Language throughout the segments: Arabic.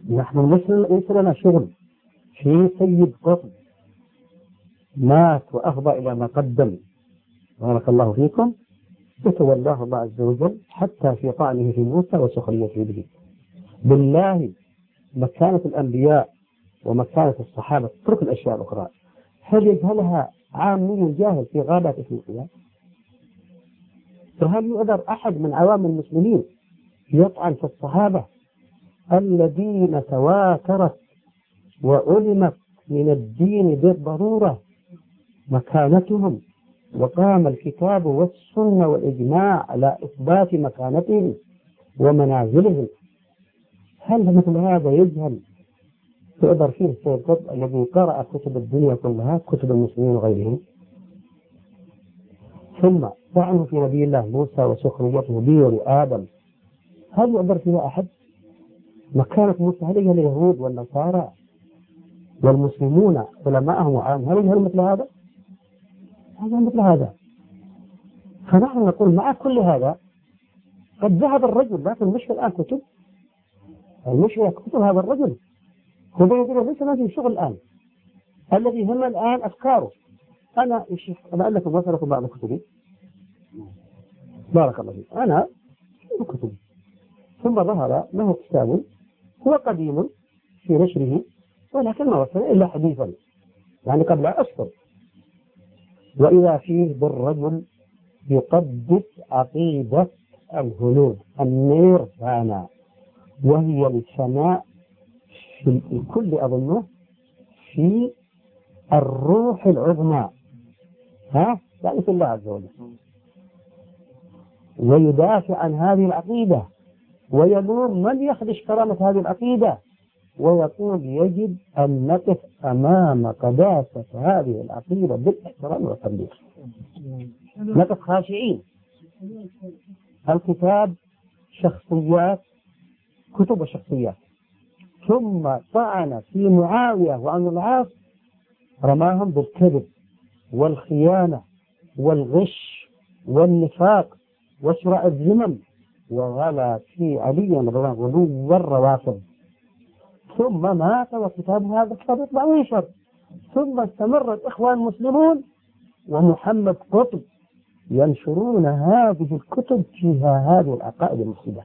نحن ليس لنا شغل في سيد قطب مات وأفضى إلى ما قدم، بارك الله فيكم، يتولاه الله عز وجل حتى في طعنه في موسى وسخريته به. بالله مكانة الأنبياء ومكانة الصحابة تترك الأشياء الأخرى، هل يجهلها عامي جاهل في غابة إفريقيا؟ فهل يقدر أحد من عوام المسلمين يطعن في الصحابة الذين تواترت وعلمت من الدين بالضرورة مكانتهم، وقام الكتاب والسنة والإجماع على إثبات مكانتهم ومنازلهم؟ هل مثل هذا يجهل يقدر فيه السيد قطب الذي قرأ كتب الدنيا كلها، كتب المسلمين وغيرهم؟ ثم طعنه في نبي الله موسى وسخريته به ولآدم، هل يقدر فيها أحد؟ مكانة موسى هل يجهل اليهود والنصارى والمسلمون علماءهم وعام؟ هل يجهل مثل هذا؟ هذا مثل هذا. فنحن نقول مع كل هذا قد ذهب الرجل، لكن المشكلة الآن كتب، المشكلة كتب هذا الرجل، هو ليس ما شغل الآن، الذي هم الآن أفكاره. أنا أقول لكم مثلا بعض كتبي، بارك الله فيك، أنا كتبي ثم ظهر له كتاب هو قديم في نشره ولكن ما وصل إلا حديثا، يعني قبل أشهر، وإذا فيه بالرجل يقدس عقيدة الهنود النيرفانا، وهي السماء في الكل أظنه في الروح العظمى، يعني في الله عز وجل، ويدافع عن هذه العقيدة ويلوم من يخدش كرامة هذه العقيدة، ويقول يجب أن نقف أمام قداسة هذه العقيدة بالاحترام والتقدير، نقف خاشعين. الكتاب شخصيات، كتب وشخصيات. ثم طعن في معاوية وعن العاص، رماهم بالكذب والخيانة والغش والنفاق وشراء الذمم، وغلا في علي رضي غلو والروافض. ثم مات وكتاب هذا الكتاب يطبع وينشر. ثم استمر الإخوان المسلمون ومحمد قطب ينشرون هذه الكتب فيها هذه العقائد المفسدة،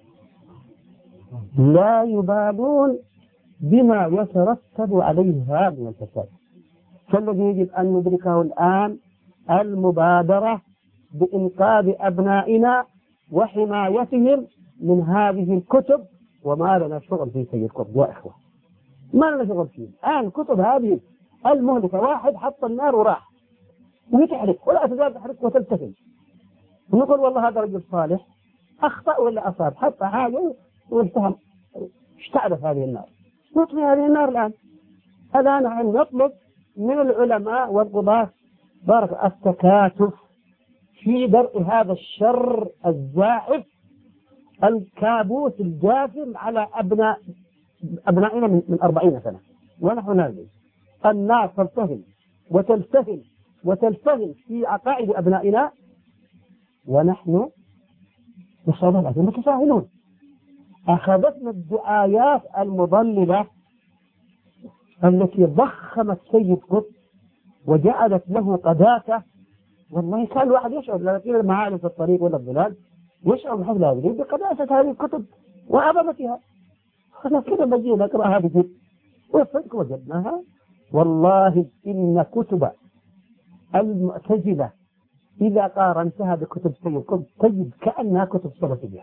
لا يبالون بما يترتب عليه هذا من الفساد. فالذي يجب أن ندركه الآن المبادرة بإنقاذ أبنائنا وحمايتهم من هذه الكتب. وما لنا شغل في سيد قطب يا إخوة، ما لنا شغل فيه. الآن كتب هذه المهلكة، واحد حط النار وراح ويتحرك ولا تزال تحرك وتلتفت، ونقول والله هذا رجل صالح أخطأ ولا أصاب، حط حاجة والتهم، اشتعلت هذه النار، نطفي هذه النار. الآن نطلب من العلماء والقضاة بارك التكاتف في درء هذا الشر الزاحف الكابوس الجاثم على أبنائنا من 40 سنة ونحن نازل. النار تلتهم وتلتهم في عقائد أبنائنا، ونحن نصابون متساهلون. أخذتنا الدعايات المضللة التي ضخمت سيد قطب وجعلت له قداسة. والله كان الواحد يشعر لكن المعالم في الطريق ولا الظلال يشعر بحفل هذه بقداسة هذه الكتب وعظمتها. أنا كده بجي نقرأ هذه وصدق وجدناها. والله إن كتب المعتزلة إذا قارنتها بكتب سيد قطب تجد كأنها كتب سلفية،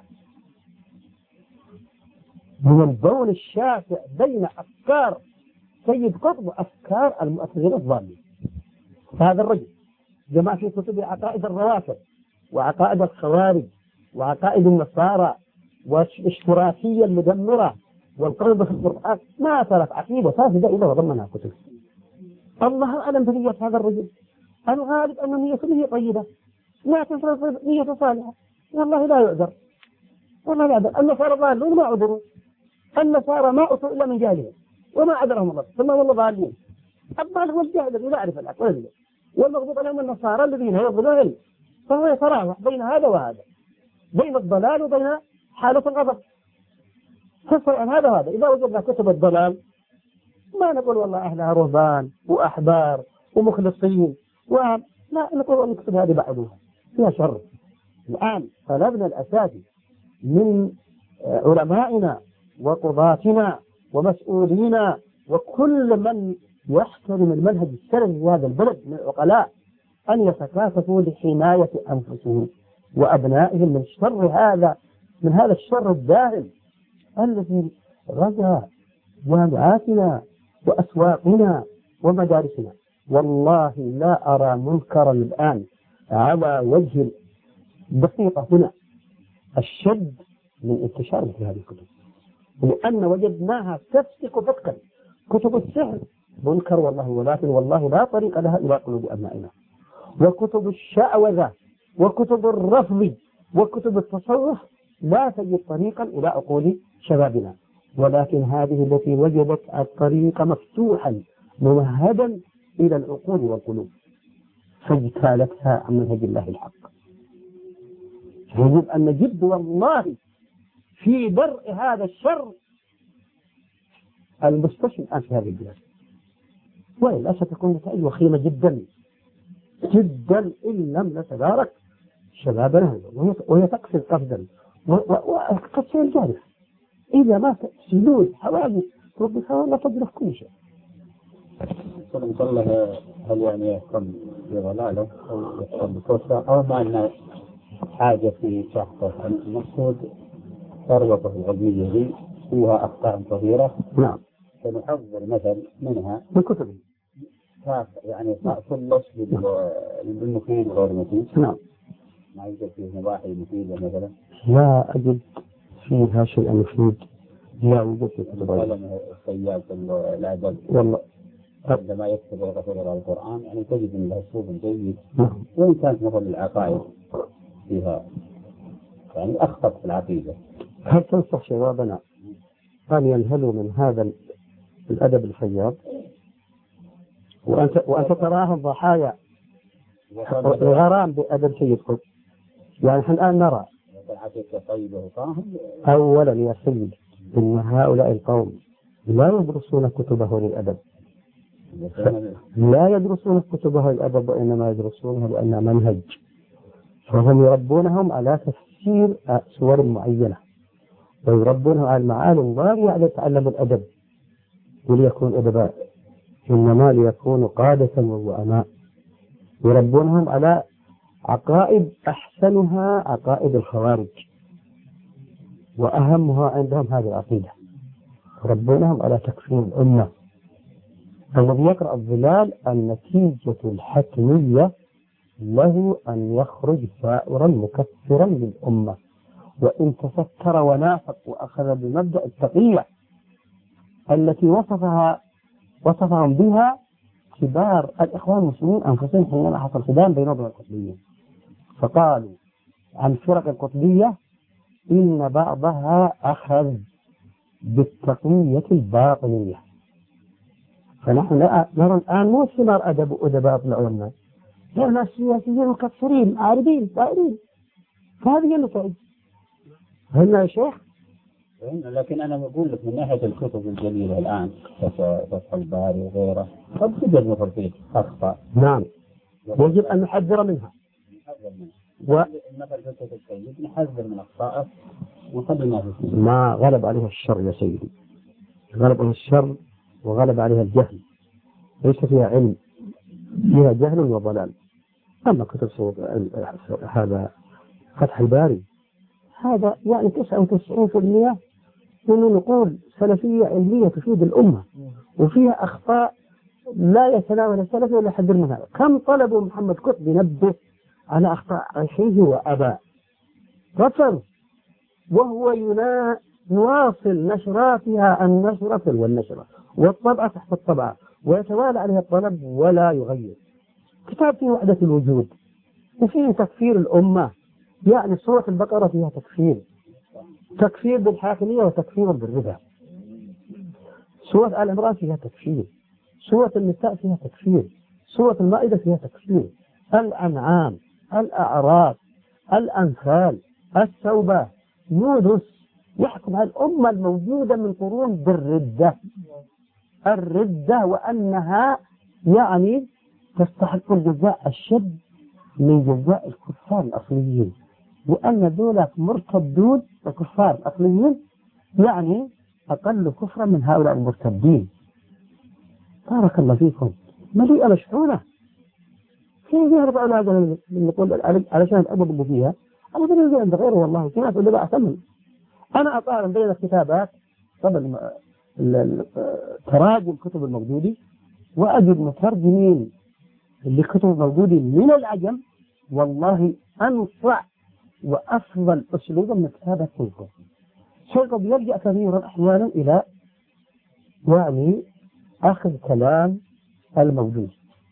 من البون الشاسع بين أفكار سيد قطب وأفكار المعتزلة الضالين. هذا الرجل جمع في كتب عقائد الروافض وعقائد الخوارج وعقائد النصارى والاشتراكية المدمرة والقلب في القرآن، ما ترك عقيدة فاسدة إلا وضمنها كتب. الله أعلم بنية هذا الرجل، الغالب أن نيته طيبة، لا تنفر نية صالحة، والله لا يعذر، والله لا يعذر. النصارى ضالون ما عذروا، النصارى ما أتوا إلا من جاهلهم وما عذرهم الله، ثم والله ضالين. الضال هو الجاهل الذي لا يعرف الحق والمغضوب عليهم النصارى الذين يضلون العلم، فهو يتراوح بين هذا وهذا، بين الضلال وبين حالة الغضب. هذا إذا وجدنا كتب الضلال ما نقول والله أهلها رهبان وأحبار ومخلصين لا نقول أن الكتب هذه بعضها فيها شر. الآن طلبنا الأساسي من علمائنا وقضاتنا ومسؤولينا وكل من يحترم المنهج السلمي في هذا البلد من العقلاء أن يتكاتفوا لحماية أنفسهم وأبنائهم من هذا الشر الداهم الذي غزا جامعاتنا وأسواقنا ومدارسنا. والله لا أرى منكرا الآن على وجه البسيطة هنا الشد من انتشار مثل هذه الكتب، لأن وجدناها تفسق فتكا. كتب السحر منكر والله، ولكن والله لا طريق لها إلى قلوب أبنائنا. وكتب الشعوذة وكتب الرفض وكتب التصوف لا تجد طريقا إلى عقول شبابنا، ولكن هذه التي وجدت الطريق مفتوحا ممهدا إلى العقول والقلوب فاجتالتها عن منهج الله الحق. يجب أن نجد والله في درء هذا الشر المستشفى الآن في هذه البلاد، وإلا ستكون نتائج وخيمة جدا جدا إن لم نتدارك شبابنا، وهي تقفز قفزا وقد سيجارف إذا ما سدود حوادث ربما لا تدرك كل شيء. هل يعني يحكم بضلاله أو يحكم بكفره أو ما أن حاجة في شخصه؟ المقصود ثروته العلمية دي فيها أخطاء كثيرة. نعم. فنحذر مثل منها من كتبه يعني كلش بالمفيد غير المفيد. نعم. ما يوجد فيه نواحي مفيدة مثلا. لا أجد فيها شيء مفيد. لا يوجد في كتب الصياد الأدب والله عندما يكتب ويغفر على القرآن يعني تجد من له أسلوب جيد. وإن كانت مثل العقائد فيها يعني أخطأ في العقيدة. هل تنصح شبابنا أن ينهلوا من هذا الأدب الفياض وأنت تراهم ضحايا الغرام بأدب سيد قطب؟ يعني نحن الآن نرى أولا يا سيد إن هؤلاء القوم لا يدرسون كتبه للأدب، لا يدرسون كتبه للأدب وإنما يدرسونها لأنها منهج، فهم يربونهم على تفسير سور معينة ويربونهم على المعاني الضارية على تعلم الأدب وليكون أدباء، إنما ليكونوا قادة وزعماء. يربونهم على عقائد أحسنها عقائد الخوارج وأهمها عندهم هذه العقيدة، يربونهم على تكفير الأمة. الذي يقرأ الظلال النتيجة الحتمية له أن يخرج ثائرا مكفرا للأمة، وإن تستر ونافق وأخذ بمبدأ التقية التي وصفهم بها كبار الإخوان المسلمين أنفسهم حينما حصل صدام بينهم والقطبيين، فقالوا عن فرق القطبية إن بعضها أخذ بالتقية الباطنية. فنحن نرى الآن مو ثمار أدب وأدباء طلعوا الناس، لا ناس سياسيين مكفرين عارضين دائرين، فهذه النتائج. هنا يا شيخ. لكن أنا بقول لك من ناحية الكتب الجليلة الآن فتح الباري وغيره قد تجد مثل فيه أخطاء. نعم يجب أن نحذر منها. مثل الكتب السيد نحذر من أخطائه وخلينا فيه. ما غلب عليها الشر يا سيدي، غلب عليها الشر وغلب عليها الجهل، ليس فيها علم، فيها جهل وضلال. أما كتب هذا فتح الباري هذا يعني 99% من نقول سلفية علمية تفيد الأمة، وفيها أخطاء لا يتناول السلف ولا يحذر منها. كم طلبوا محمد قطب ينبه على أخطاء أخيه وأباه، رفض، وهو يواصل نشراتها النشرة والنشرة والطبعة تحت الطبعة ويتوالى عليها الطلب ولا يغير. كتاب فيه وحدة الوجود وفيه تكفير الأمة، يعني سورة البقرة فيها تكفير بالحاكمية وتكفير بالربا، سورة آل عمران فيها تكفير، سورة النساء فيها تكفير، سورة المائدة فيها تكفير، الأنعام، الأعراف، الأنفال، التوبة، يونس، يحكم هالأمة الموجودة من قرون بالردة، الردة، وأنها يعني تستحق الجزاء الشد من جزاء الكفار الأصليين، وأن دولة مرتدون وكفار أصليين يعني أقل كفرا من هؤلاء المرتدين. بارك الله فيكم، مليئة مشحونة. كيف يعرف أولاد نقول علشان الأدب اللي فيها أنا بدي عند غيره، والله في ناس اللي بقى أحسن. أنا أقارن بين الكتابات طبعا تراجم كتب الموجودي، وأجد مترجمين لكتب الموجودي من العجم والله أنصع وأفضل أسلوبا من كتابة سيكون. شيخ يلجأ كثيرا أحيانا إلى يعني أخذ كلام الموجود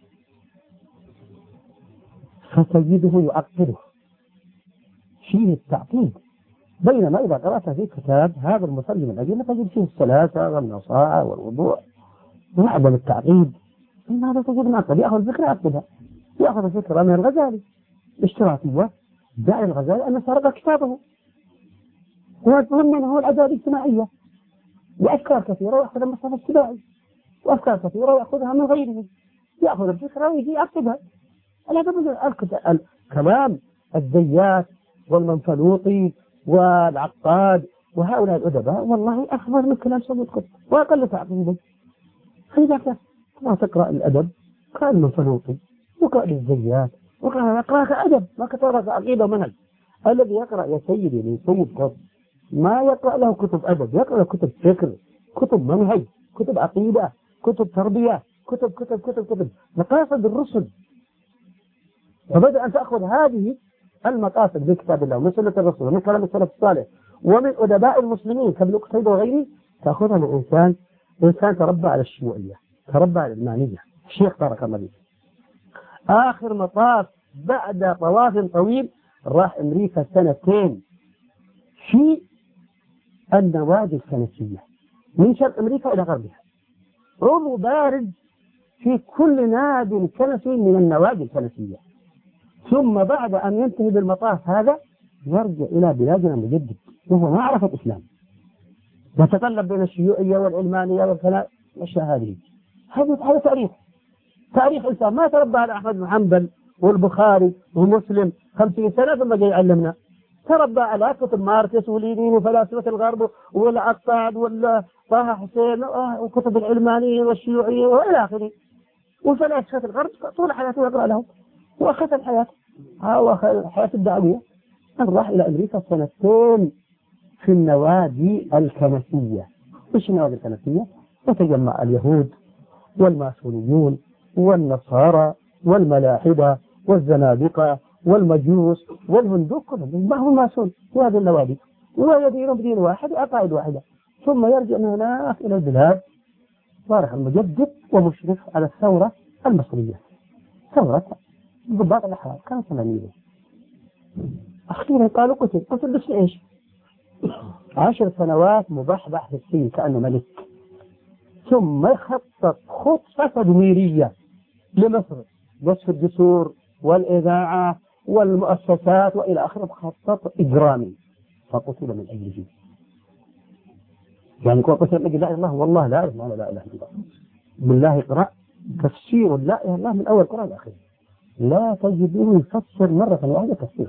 فتجده يعقده فيه التعقيد، بينما إذا قرأت في كتاب هذا المترجم الأجل تجد فيه السلاسة والنصاعة والوضوح وعدم التعقيد. هذا تجد معقد، يأخذ فكرة يعقدها، يأخذ فكرة من الغزالي اشتراكية، داعي الغزالي أن سرق كتابه، ومن هو العدالة الاجتماعية بأفكار كثيرة ويأخذ المصطلح الاجتماعي، وأفكار كثيرة ويأخذها من غيره، يأخذ الفكرة ويجي يعقدها. الكلام الزيات والمنفلوطي والعقاد وهؤلاء الأدباء والله أخبر من كلام سيد قطب وأقل تعقيدا. فإذا ما تقرأ الأدب قرأ المنفلوطي وقرأ الزيات وقرأ كأدب، ما كتبت عقيدة ومنهج. الذي يقرأ يا سيدي من سيد قطب ما يقرأ له كتب أدب، يقرأ له كتب فكر، كتب منهج، كتب عقيدة، كتب تربية، كتب مقاصد الرسل. فبدأ أن تأخذ هذه المقاصد من كتاب الله ومن سنة الرسول ومن كلام السلف الصالح ومن أدباء المسلمين كابن قتيبة وغيره، تأخذها من إنسان تربى على الشيوعية، تربى على العلمانية. الشيخ بارك الله فيه آخر مطاف بعد طواف طويل راح أمريكا 2 سنين في النوادي الكنسية من شرق أمريكا إلى غربها، عضو بارد في كل نادي كنسي من النوادي الكنسية، ثم بعد أن ينتهي بالمطاف هذا يرجع إلى بلادنا مجدد وهو ما عرف الإسلام، يتقلب بين الشيوعية والعلمانية والكلام الأشياء هذه. هذا تاريخ إنسان ما تربى على أحمد بن حنبل والبخاري ومسلم 50 سنة ثم جاي يعلمنا، تربى على كتب ماركس ولينين وفلاسفة الغرب والعقاد وطه حسين وكتب العلمانية والشيوعية وإلى آخره، وفلاسفة الغرب طول حياته يقرأ لهم وأختم حياته. حياة الدعوية أن راح إلى أمريكا 2 سنين في النوادي الكنسية. إيش النوادي الكنسية؟ يتجمع اليهود والماسونيون والنصارى والملاحدة والزنادقة والمجوس والهندوك كلهم ما هو ماسون في هذه النوادي، ويدينون بدين واحد وعقائد واحدة، ثم يرجع من هناك إلى البلاد صار المجدد ومشرف على الثورة المصرية، ثورة ضباط الأحرار كانت ثمانية. أخيرا قالوا قتل بس إيش 10 سنوات مبحبح في السجن كأنه ملك، ثم خطط خطة تدميرية لمصر، وصف الجسور والإذاعة والمؤسسات وإلى آخره، خطط إجرامي، فقتل من أجله. يعني يقول قتل من أجل لا إله إلا الله، والله لا إله إلا الله. بالله اقرأ تفسير لا إله إلا الله من أول قرآن الأخير، لا تجده يفسر مرة واحدة تفسير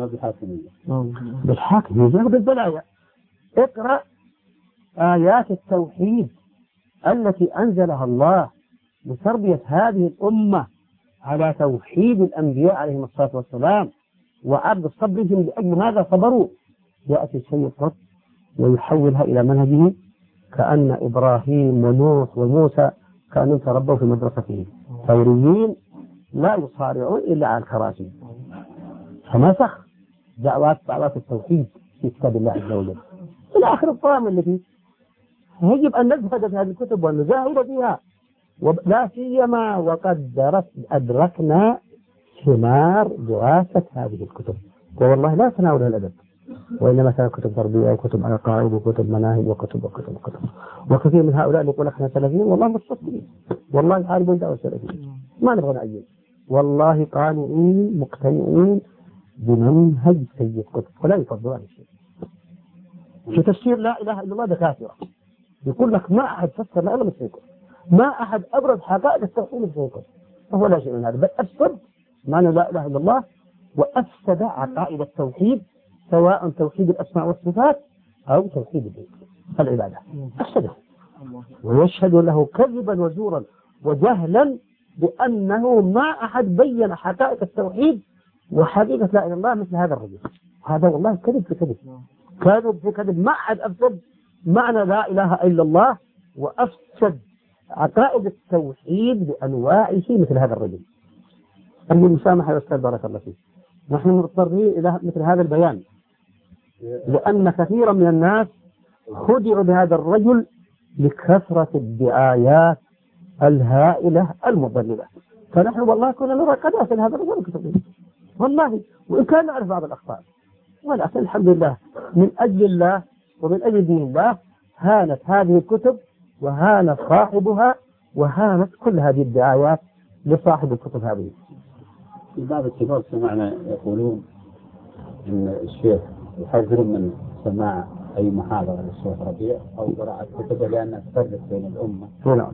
بالحاكمية بالبلايا. اقرأ آيات التوحيد التي أنزلها الله لتربية هذه الأمة على توحيد الأنبياء عليهم الصلاة والسلام وعرض صبرهم لأجل ماذا صبروا. يأتي السيد قطب ويحولها إلى منهجه كأن إبراهيم ونوح وموسى كانوا تربوا في مدرستهم ثوريين لا يصارعون إلا على الكراسي، فمسخ دعوات التوحيد في كتاب الله عز وجل إلى آخر الطعام التي يجب أن نزهد في هذه الكتب ونزاهد فيها، ولا سيما وقد أدركنا ثمار دراسة هذه الكتب. والله لا تناول الأدب، وإنما كانت كتب تربية وكتب عقائد وكتب مناهج وكتب. وكثير من هؤلاء اللي يقول احنا سلفيين والله متصلين، والله يحاربون دعوة السلفيين، ما نبغى نعين، والله قانعين مقتنعين بمنهج سيد قطب ولا يفضلون شيء. في تفسير لا إله إلا الله دكاترة يقول لك ما أحد فسر لا إلا مثلكم، ما أحد أبرز حقائق التوحيد مثلكم، فهو لا شيء من هذا، بل أفسد معنى لا إله إلا الله وأفسد عقائد التوحيد، سواء توحيد الأسماء والصفات أو توحيد العبادة، أفسده ويشهد له كذبا وزورا وجهلا بأنه ما أحد بين حقائق التوحيد وحقيقة لا إله إلا الله مثل هذا الرجل. هذا والله كذب في كذب، كذب في كذب، ما أحد أفسد معنى لا إله إلا الله وأفسد عقائد التوحيد بأنواعه مثل هذا الرجل. المسامحة يا أستاذ بارك الله فيك، نحن مضطرين إلى مثل هذا البيان لأن كثيرا من الناس خدعوا بهذا الرجل لكثرة الدعايات الهائلة المضللة، فنحن والله كنا نرى قداسة هذا الرجل والله، وإن كان نعرف بعض الأخطاء، ولكن الحمد لله من أجل الله ومن أجل دين الله هانت هذه الكتب وهان صاحبها وهانت كل هذه الدعايات لصاحب الكتب هذه. في بعض الكبار سمعنا يقولون أن الشيخ يحذرون من سماع أي محاضرة للشيخ ربيع أو قراءة كتبه لأنها تفرق بين الأمة. نعم.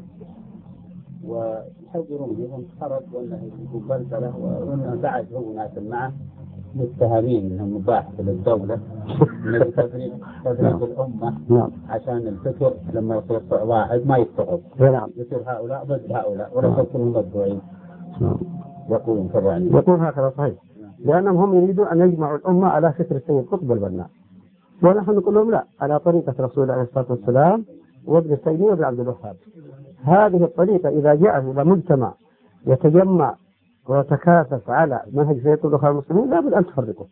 ويحذرون منهم خرج وأنه يكون بلبلة وأنه بعد هو ناس معه متهمين أنهم مباح للدولة من تفريق الأمة عشان الفكر لما يصير واحد ما يتفق يصير هؤلاء ضد هؤلاء ولا يكونوا مدعوين. يقولون كذا يعني. يقول هكذا صحيح، لأنهم هم يريدون أن يجمعوا الأمة على فكر السيد قطب البناء، ونحن نقول لهم لا، على طريقة رسول الله عليه الصلاة والسلام وابن تيمية وابن عبد الوهاب. هذه الطريقة إذا جاء إلى مجتمع يتجمع ويتكاتف على منهج سيد الأخوة المسلمين لابد أن تفرقه.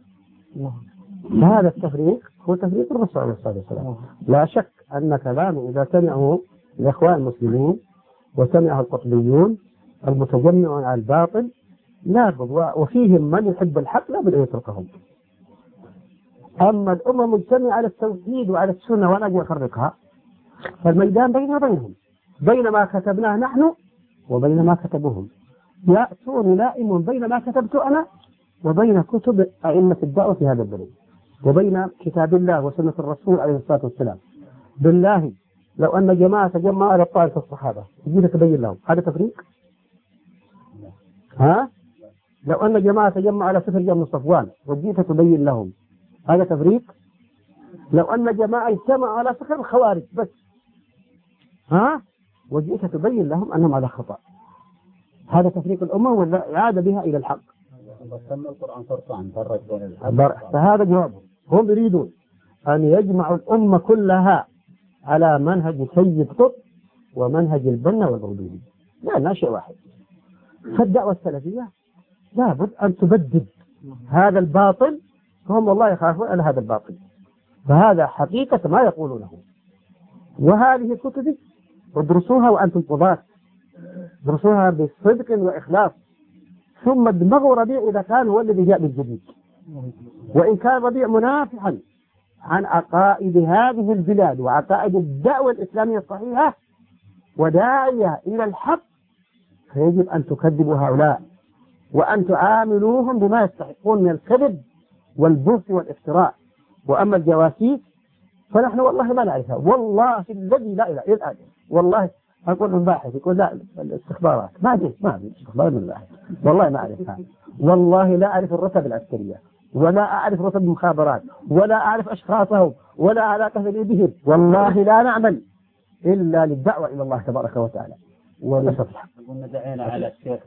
هذا التفريق هو تفريق الرسول عليه الصلاة والسلام. لا شك أن كلامه إذا سمعه الإخوان المسلمين وسمعه القطبيون المتجمعون على الباطل لابد، وفيهم من يحب الحق لابد أن يتركهم. أما الأمة مجتمعة على التوحيد وعلى السنة وأنا أجي أفرقها، فالميدان بيننا وبينهم، بين ما كتبناه نحن وبين ما كتبوهم. يأتون لائم بين ما كتبت أنا وبين كتب أئمة الدعوة في هذا البلد وبين كتاب الله وسنة الرسول عليه الصلاة والسلام. بالله لو أن جماعة تجمعوا على طائفة الصحابة تجينا تبين لهم هذا تفريق؟ ها؟ لو أن جماعة تجمعوا على سفر جمع صفوان وجيت تبين لهم هذا تفريق؟ لو أن جماعة اجتمعوا على سفر الخوارج بس ها؟ وجيت تبين لهم أنهم على خطأ، هذا تفريق الأمة ولا إعادة بها إلى الحق؟ القرآن فرقان فرق بين الحق. فهذا جوابه، هم يريدون أن يجمعوا الأمة كلها على منهج سيد قطب ومنهج البنا والبغدادي، لا شيء واحد. فالدعوة السلفية لابد أن تبدد هذا الباطل، فهم والله يخافون على هذا الباطل، فهذا حقيقة ما يقولونه. وهذه الكتب ادرسوها وأنتم قضاة، ادرسوها بصدق وإخلاص، ثم ادمغوا ربيع إذا كان هو الذي جاء بالجديد، وإن كان ربيع منافحا عن عقائد هذه البلاد وعقائد الدعوة الإسلامية الصحيحة وداعية إلى الحق، فيجب أن تكذبوا هؤلاء وأن تعاملوهم بما يستحقون من الكذب والبهت والافتراء. وأما الجواسيس فنحن والله ما نعرفها، والله الذي لا إله إلا الله، والله أقول الباحث يقول لا الاستخبارات ما أدري استخبار من الباحث، والله ما أعرفها، والله لا أعرف الرتب العسكرية ولا أعرف رتب المخابرات ولا أعرف أشخاصهم ولا علاقة لي بهم، والله لا نعمل إلا للدعوة إلى الله تبارك وتعالى ونصرة الحق. قلنا دعينا على الشيخ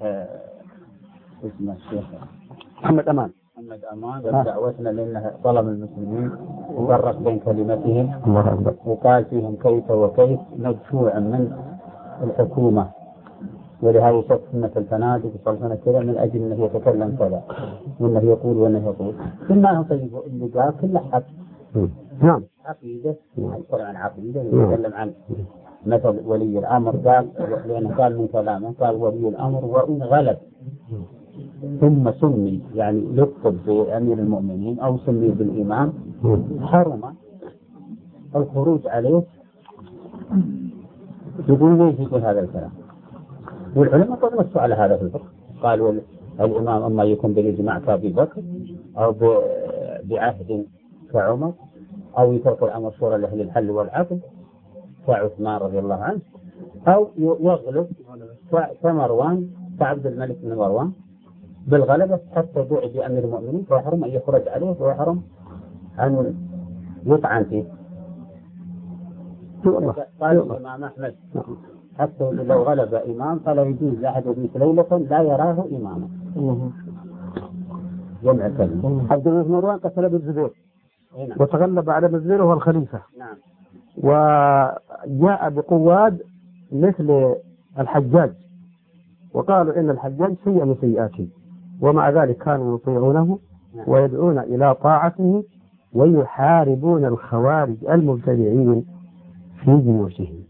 اسمه الشيخ محمد أمان دعوتنا لأنه ظلم المسلمين وفرق بين كلمتهم الله أكبر، وقال فيهم كيف وكيف مدفوعا من الحكومة، ولهذا يصف سنة الفنادق وصلنا كذا من أجل أنه يتكلم كذا وأنه يقول وأنه يقول. كنا طيب اللي قال كله حق. نعم عقيدة عن عقيدة يتكلم عن مثل ولي الأمر، قال لأنه قال من كلامه قال ولي الأمر وإن غلب ثم سمي يعني لقب بأمير المؤمنين أو سمي بالإمام حرم الخروج عليه. يقول ليش يقول هذا الكلام؟ والعلماء قد نصوا على هذا في الفقه، قالوا الإمام أما يكون بالإجماع كأبي بكر أو بعهد كعمر أو يترك الأمر شورى لأهل الحل والعقد كعثمان رضي الله عنه، أو يغلب كمروان كعبد الملك بن مروان بالغلبة حتى دعي بأمير المؤمنين، فيحرم أن يخرج عليه ويحرم أن يطعن فيه. قال الإمام أحمد حتى لو غلب إمام فلا يجوز لأحد يبيت ليلة لا يراه إماما. جمع كلمة. عبد الله بن مروان قتل ابن الزبير وتغلب على ابن الزبير وهو الخليفة. نعم. وجاء بقواد مثل الحجاج وقالوا إن الحجاج سيء من سيئاته، ومع ذلك كانوا يطيعونه ويدعون إلى طاعته ويحاربون الخوارج المبتدعين في جيوشهم.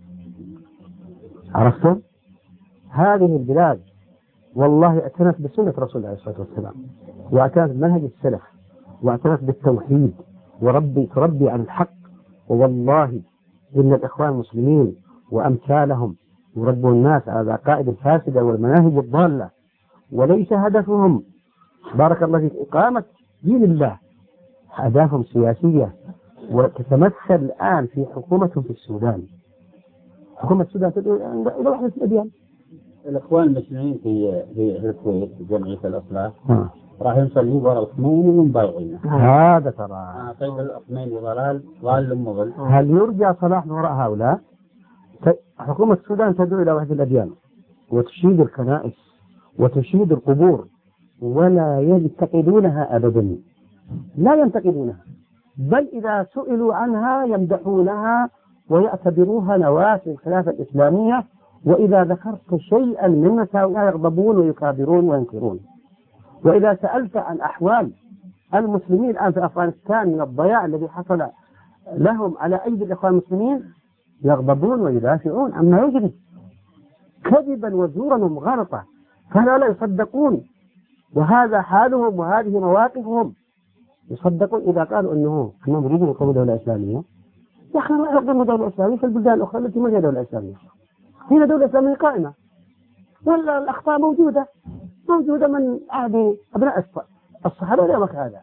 عرفتم؟ هذه البلاد والله اعتنت بسنة رسول الله عليه الصلاة والسلام، واعتنت بمنهج السلف، واعتنت بالتوحيد تربي عن الحق. والله إن الإخوان المسلمين وأمثالهم يربون الناس على العقائد الفاسدة والمناهج الضالة، وليس هدفهم بارك الله فيك إقامة دين الله، أهدافهم سياسية. وتتمثل الآن في حكومتهم في السودان. حكومة السودان تدعو إلى وحدة الأديان. الإخوان المسلمين في الكويت في جمعية الإصلاح راح يصلوا وراء الخميني ومبايعين. هذا ترى طيب الخميني ضال مضل. هل يرجى صلاح وراء هؤلاء؟ حكومة السودان تدعو إلى وحدة الأديان وتشيد الكنائس وتشيد القبور، ولا ينتقدونها أبدا، لا ينتقدونها، بل إذا سئلوا عنها يمدحونها ويعتبروها نواة الخلافة الإسلامية، وإذا ذكرت شيئا من مساوئها يغضبون ويكابرون وينكرون. وإذا سألت عن أحوال المسلمين الآن في أفغانستان من الضياع الذي حصل لهم على أيدي الإخوان المسلمين يغضبون ويدافعون عما يجري كذبا وزورا ومغالطة، فلا يصدقون. وهذا حالهم وهذه مواقفهم. يصدقون إذا قالوا أنهم يريدون يقوموا دولة إسلامية. يا أخي ما يقوموا دولة إسلامية في البلدان الأخرى التي ما هي دولة إسلامية. هنا دولة إسلامية قائمة، ولا الأخطاء موجودة من عهد أبناء الصحابة إلى وقت هذا.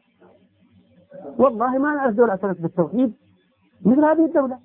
والله ما نعرف دولة اعتنت بالتوحيد مثل هذه الدولة،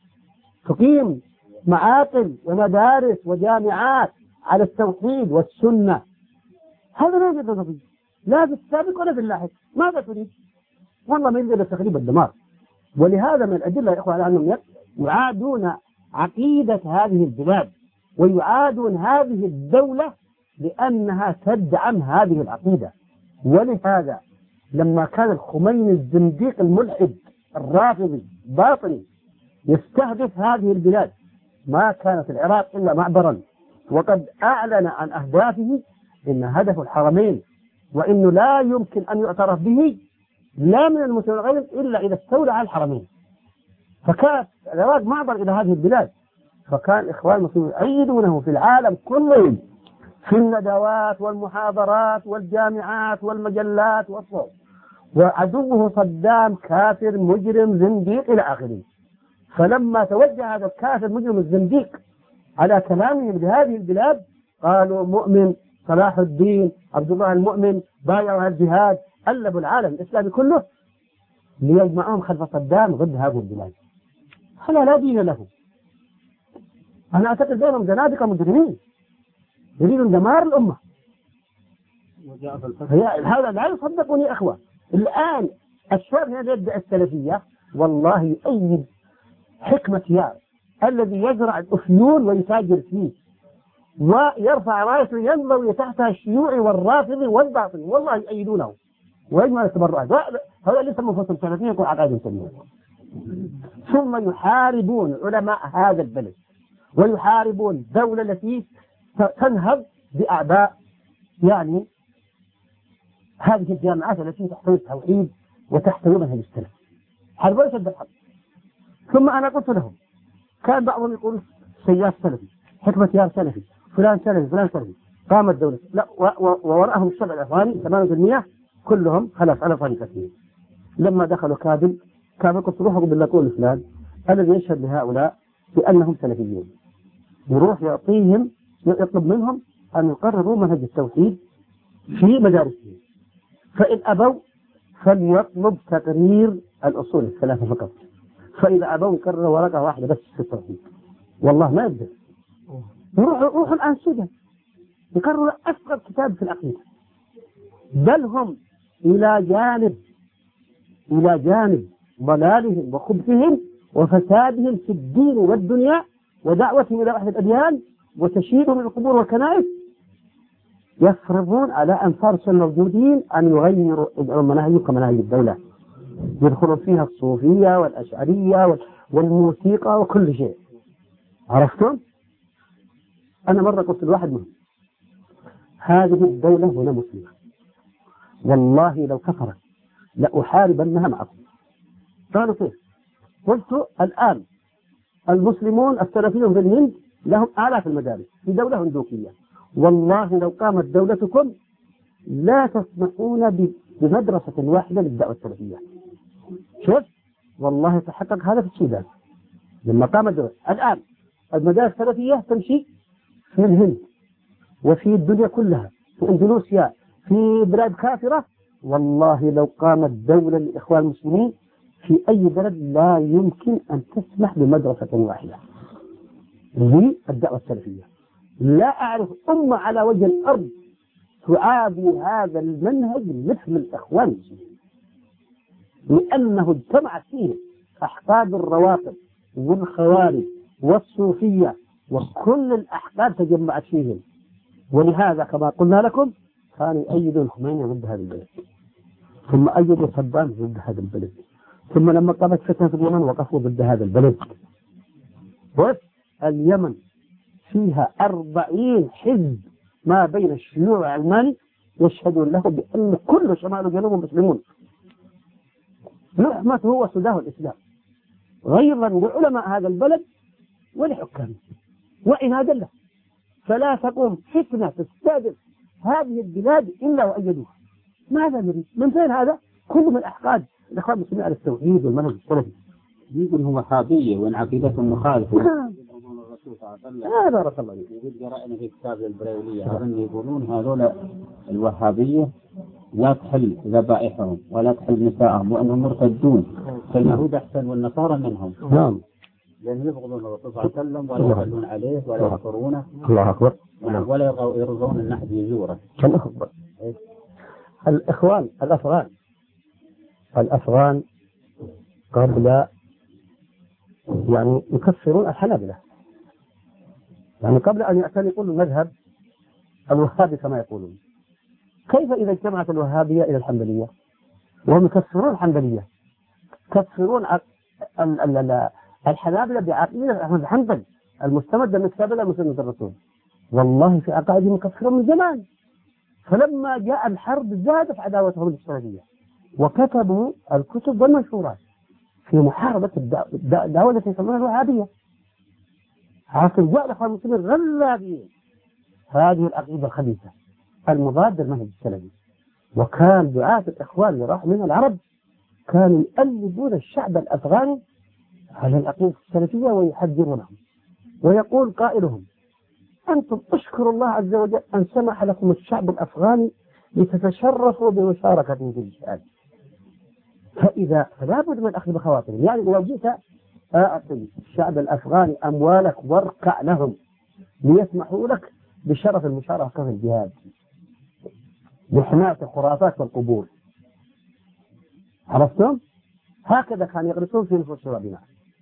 تقيم معاقل ومدارس وجامعات على التوحيد والسنة. هذا لا يوجد نظري لا في السابق ولا في اللاحق. ماذا تريد؟ والله ما يوجد التخريب والدمار. ولهذا من الأدلة يا إخوة أنهم يعادون عقيدة هذه البلاد ويعادون هذه الدولة لأنها تدعم هذه العقيدة. ولهذا لما كان الخميني الزنديق الملحد الرافضي باطني يستهدف هذه البلاد ما كانت العراق إلا معبرا، وقد أعلن عن أهدافه إن هدف الحرمين، وإنه لا يمكن أن يعترف به لا من المسلمين غير إلا إذا استولى على الحرمين. فكانت العراق معبر إلى هذه البلاد، فكان الإخوان المسلمين يؤيدونه في العالم كله في الندوات والمحاضرات والجامعات والمجلات والصوت. وعدوه صدام كافر مجرم زنديق إلى آخره. فلما توجه هذا الكافر مجرم الزنديق على كلامهم لهذه البلاد قالوا مؤمن صلاح الدين عبد الله المؤمن بايعوا الجهاد، قلبوا العالم الإسلامي كله ليجمعهم خلف صدام ضد هذه البلاد. هذا لا دين له. أنا أعتقد بينهم زنادقة مجرمين يريدون دمار الأمة. هذا لا يصدقون يا أخوة. الآن الشاب هذا يبدأ السلفية والله يؤيد حكمة يار الذي يزرع الأفيون ويتاجر فيه ويرفع رايته ينضوي تحتها الشيوعي والرافضي والباطني، والله يؤيدونه ويجمع التبرعات. هذا ليس منفصل سلفية يكون عقائد سلمية. ثم يحاربون علماء هذا البلد ويحاربون الدولة التي تنهض بأعباء يعني هذه الجامعات التي تحتوي التوحيد وتحتوي منهج السلف. حرب ويشد الحرب. ثم أنا قلت لهم كان بعضهم يقول سياس سلفي، حكمة يار سلفي، فلان سلفي، فلان سلفي. قامت دولة لا ووراءهم الشبع الأفغاني 8% كلهم خلاص على طريقتهم. لما دخلوا كابل قلت روحوا بالله قول فلان الذي يشهد لهؤلاء بأنهم سلفيين، يروح يعطيهم يطلب منهم أن يقرروا منهج التوحيد في مدارسهم، فإن أبوا فليطلب تقرير الأصول الثلاثة فقط. فإذا أبوا يكرروا ورقة واحدة بس في التوحيد والله ما يقدر. روحوا الآن السودان يكرروا أصغر كتاب في العقيدة، بل هم إلى جانب ضلالهم وخبثهم وفسادهم في الدين والدنيا ودعوتهم إلى وحدة الأديان وتشييدهم القبور والكنائس، يفرضون على أنصار الموجودين أن يغيروا مناهج كمناهج الدولة، يدخلوا فيها الصوفية والأشعرية والموسيقى وكل شيء. عرفتم؟ أنا مرة قلت لواحد منهم هذه الدولة هنا مسلمة، والله لو كفرت لأحاربنها معكم. قالوا كيف؟ قلت الآن المسلمون السلفيون في الهند لهم آلاف المدارس في دولة هندوكية، والله لو قامت دولتكم لا تسمحون بمدرسة واحدة للدعوة السلفية. شوف والله تحقق هذا في السودان لما قامت الدولة. الآن المدارس السلفية تمشي في الهند وفي الدنيا كلها، في اندونيسيا، في بلاد كافرة. والله لو قامت دولة للإخوان المسلمين في أي بلد لا يمكن أن تسمح بمدرسة واحدة للدعوة السلفية. لا أعرف أمة على وجه الأرض تعادي هذا المنهج مثل الإخوان المسلمين، لأنه اجتمعت فيه أحقاد الروافض والخوارج والصوفية وكل الأحقاد تجمعت فيهم. ولهذا كما قلنا لكم كانوا يؤيدوا الخميني ضد هذا البلد، ثم أيدوا صدام ضد هذا البلد، ثم لما قامت فتنة في اليمن وقفوا ضد هذا البلد. بس اليمن فيها 40 حزب ما بين الشيوعي والعلماني يشهدون له بأن كل شمال وجنوب مسلمون. نعمته هو سداه الإسلام، غيظا لعلماء هذا البلد ولحكامه وعنادا له. فلا تقوم فتنة تستهدف هذه البلاد إلا وأيدوها. ماذا نريد؟ من فين هذا؟ كل من أحقاد الإخوان المسلمين على التوحيد والمنهج السلفي. يقول هو وهابية وإن عقيدتهم مخالفة. بارك الله فيك. يقول قرأنا في كتاب البرايولية أظن يقولون هذول الوهابية لا تحل ذبائحهم ولا تحل نساءهم وأنهم مرتدون، فاليهود أحسن والنصارى منهم. نعم. لأن يبغضون الرسول صلى الله عليه وسلم ولا يصلون عليه ولا يغفرونه. الله أكبر. ولا يرضون أن أحد يزوره. الله أكبر. الإخوان الأفغان قبل يعني يكفرون الحنابلة، يعني قبل أن يعتنقوا المذهب الوهابي كما يقولون. كيف إذا اجتمعت الوهابية إلى الحنبلية وهم يكفرون الحنبلية، يكفرون الحنابلة بعقيدة أحمد حنبل المستمدة من كتاب الله وسنة الرسول. والله في عقائدهم يكفرون من زمان، فلما جاء الحرب زادت عداوتهم للسلفية وكتبوا الكتب والمنشورات في محاربة الدعوة التي يسمونها الوهابية. عاصم جاء الإخوان المسلمين غلابين هذه العقيدة الخبيثة المضادة للمنهج السلفي. وكان دعاة الإخوان اللي راحوا من العرب كانوا يؤلبون الشعب الأفغاني على العقيدة السلفية ويحذرونهم، ويقول قائلهم أنتم اشكروا الله عز وجل أن سمح لكم الشعب الأفغاني لتتشرفوا بمشاركة في الجهاد. فلا بد من أخذ بخواطرهم. يعني لو جيت أعطي الشعب الأفغاني أموالك واركع لهم ليسمحوا لك بشرف المشاركة في الجهاد بحماية الخرافات والقبور. عرفتم؟ هكذا كان يغرسون في نفوس شبابنا.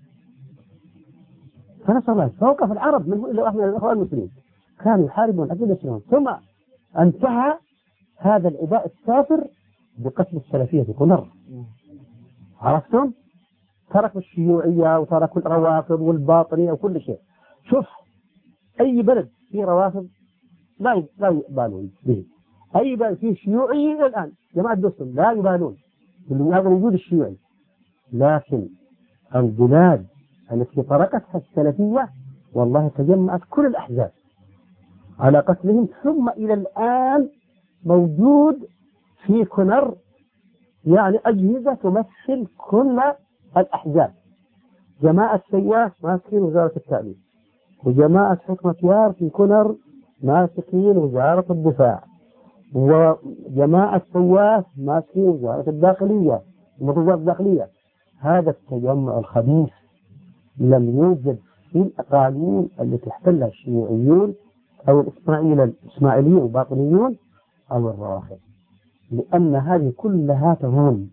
فنسأل الله فوقف العرب من الإخوان المسلمين كانوا يحاربون أجل الإسلام، ثم انتهى هذا العداء السافر بقتل السلفية في كونر. عرفتم؟ تركوا الشيوعية وتركوا الروافض والباطنية وكل شيء. شوف أي بلد فيه روافض لا يبالون به، أي بلد فيه شيوعي إلى الآن جماعة دوسهم لا يبالون بهذا الوجود الشيوعي. لكن البلاد التي طرقتها السلفية والله تجمعت كل الأحزاب على قتلهم، ثم إلى الآن موجود في كونر يعني أجهزة تمثل كل الأحزاب. جماعة سياف ماسكين وزارة التعليم، وجماعة حكمة يار في كونر ماسكين وزارة الدفاع، وجماعة سياف ماسكين وزارة الداخلية ووزارة الداخلية، هذا التجمع الخبيث لم يوجد في الأقاليم التي احتلها الشيوعيون أو الإسماعيليون الباطنيون أو الروافض، لأن هذه كلها تهون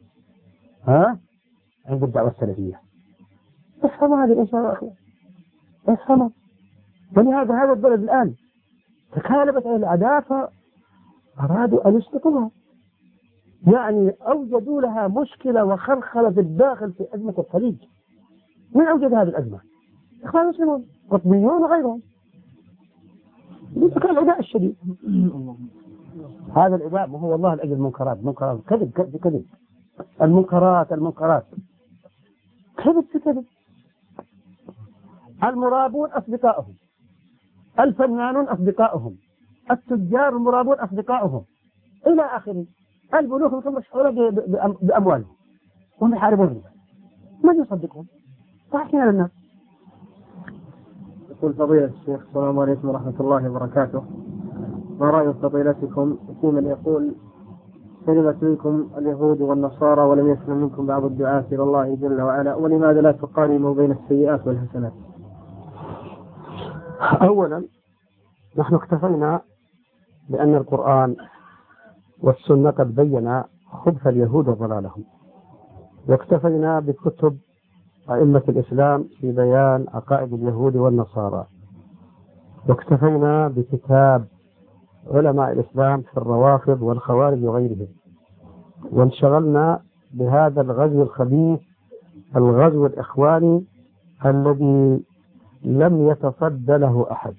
عند الدعوة السلفية. افهموا هذه الإنسان يا أخي، افهموا. ولهذا هذا البلد الآن تكالبت على الأعداء فأرادوا أن يسقطوها، يعني أوجدوا لها مشكلة وخلخلة بالداخل في أزمة الخليج. من أوجد هذه الأزمة؟ إخوان المسلمون قطبيون وغيرهم. كان العداء الشديد. هذا العداء ما هو والله لأجل المنكرات، منكرات كذب كذب كذب، المنكرات كذب كذب. المرابون أصدقائهم، الفنانون أصدقائهم، التجار المرابون أصدقائهم إلى آخره. البنوك مثل مشحورة بأموالهم وهم يحاربون، من يصدقهم؟ فاحكينا للناس. يقول فضيلة الشيخ السلام عليكم ورحمة الله وبركاته، ما رأي فضيلتكم في من يقول سلمت منكم اليهود والنصارى ولم يسلم منكم بعض الدعاة إلى الله جل وعلا، ولماذا لا تقارنوا بين السيئات والحسنات؟ أولا نحن اكتفينا بأن القرآن والسنة قد بيّن خبث اليهود وضلالهم، واكتفينا بكتب أئمة الإسلام في بيان عقائد اليهود والنصارى، واكتفينا بكتاب علماء الإسلام في الروافض والخوارج وغيرهم، وانشغلنا بهذا الغزو الخبيث، الغزو الإخواني الذي لم يتصد له أحد.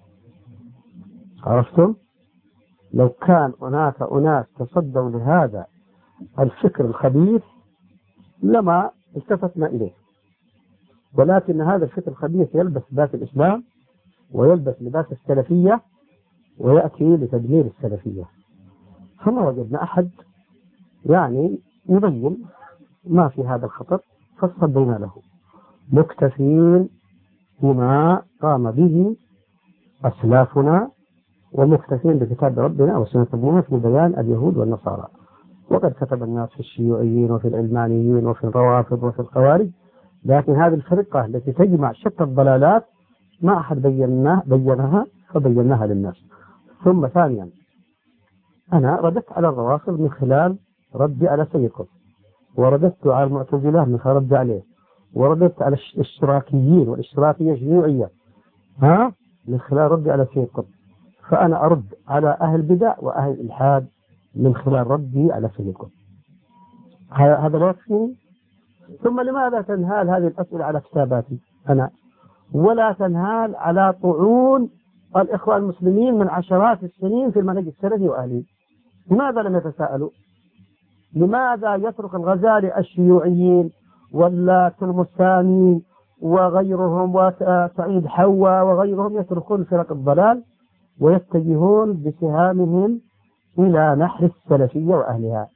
عرفتم؟ لو كان هناك أناس تصدوا لهذا الفكر الخبيث لما التفتنا إليه، ولكن هذا الفكر الخبيث يلبس لباس الإسلام ويلبس لباس السلفية ويأتي لتدمير السلفية، فما وجدنا أحد يعني يبين ما في هذا الخطر فصدينا له، مكتفين بما قام به أسلافنا ومكتفين بكتاب ربنا وسنة نبينا في بيان اليهود والنصارى. وقد كتب الناس في الشيوعيين وفي العلمانيين وفي الروافض وفي الخوارج، لكن هذه الفرقة التي تجمع شتى الضلالات ما أحد بينها فبيناها للناس. ثم ثانيا أنا رددت على الروافض من خلال ردي على سيد قطب، ورددت على المعتزلة من خلال ردي عليه، ورددت على الاشتراكيين والاشتراكية الشيوعية من خلال ردي على سيد قطب. فأنا أرد على أهل البدع وأهل الإلحاد من خلال ردي على سيد قطب. هذا لا يكفيني؟ ثم لماذا تنهال هذه الأسئلة على كتاباتي أنا، ولا تنهال على طعون الإخوان المسلمين من عشرات السنين في المنهج السلفي وأهله؟ لماذا لم يتساءلوا؟ لماذا يترك الغزالي الشيوعيين ولا تلمساني وغيرهم وسعيد حوا وغيرهم يتركون فرق الضلال ويتجهون بسهامهم إلى نحر السلفية وأهلها؟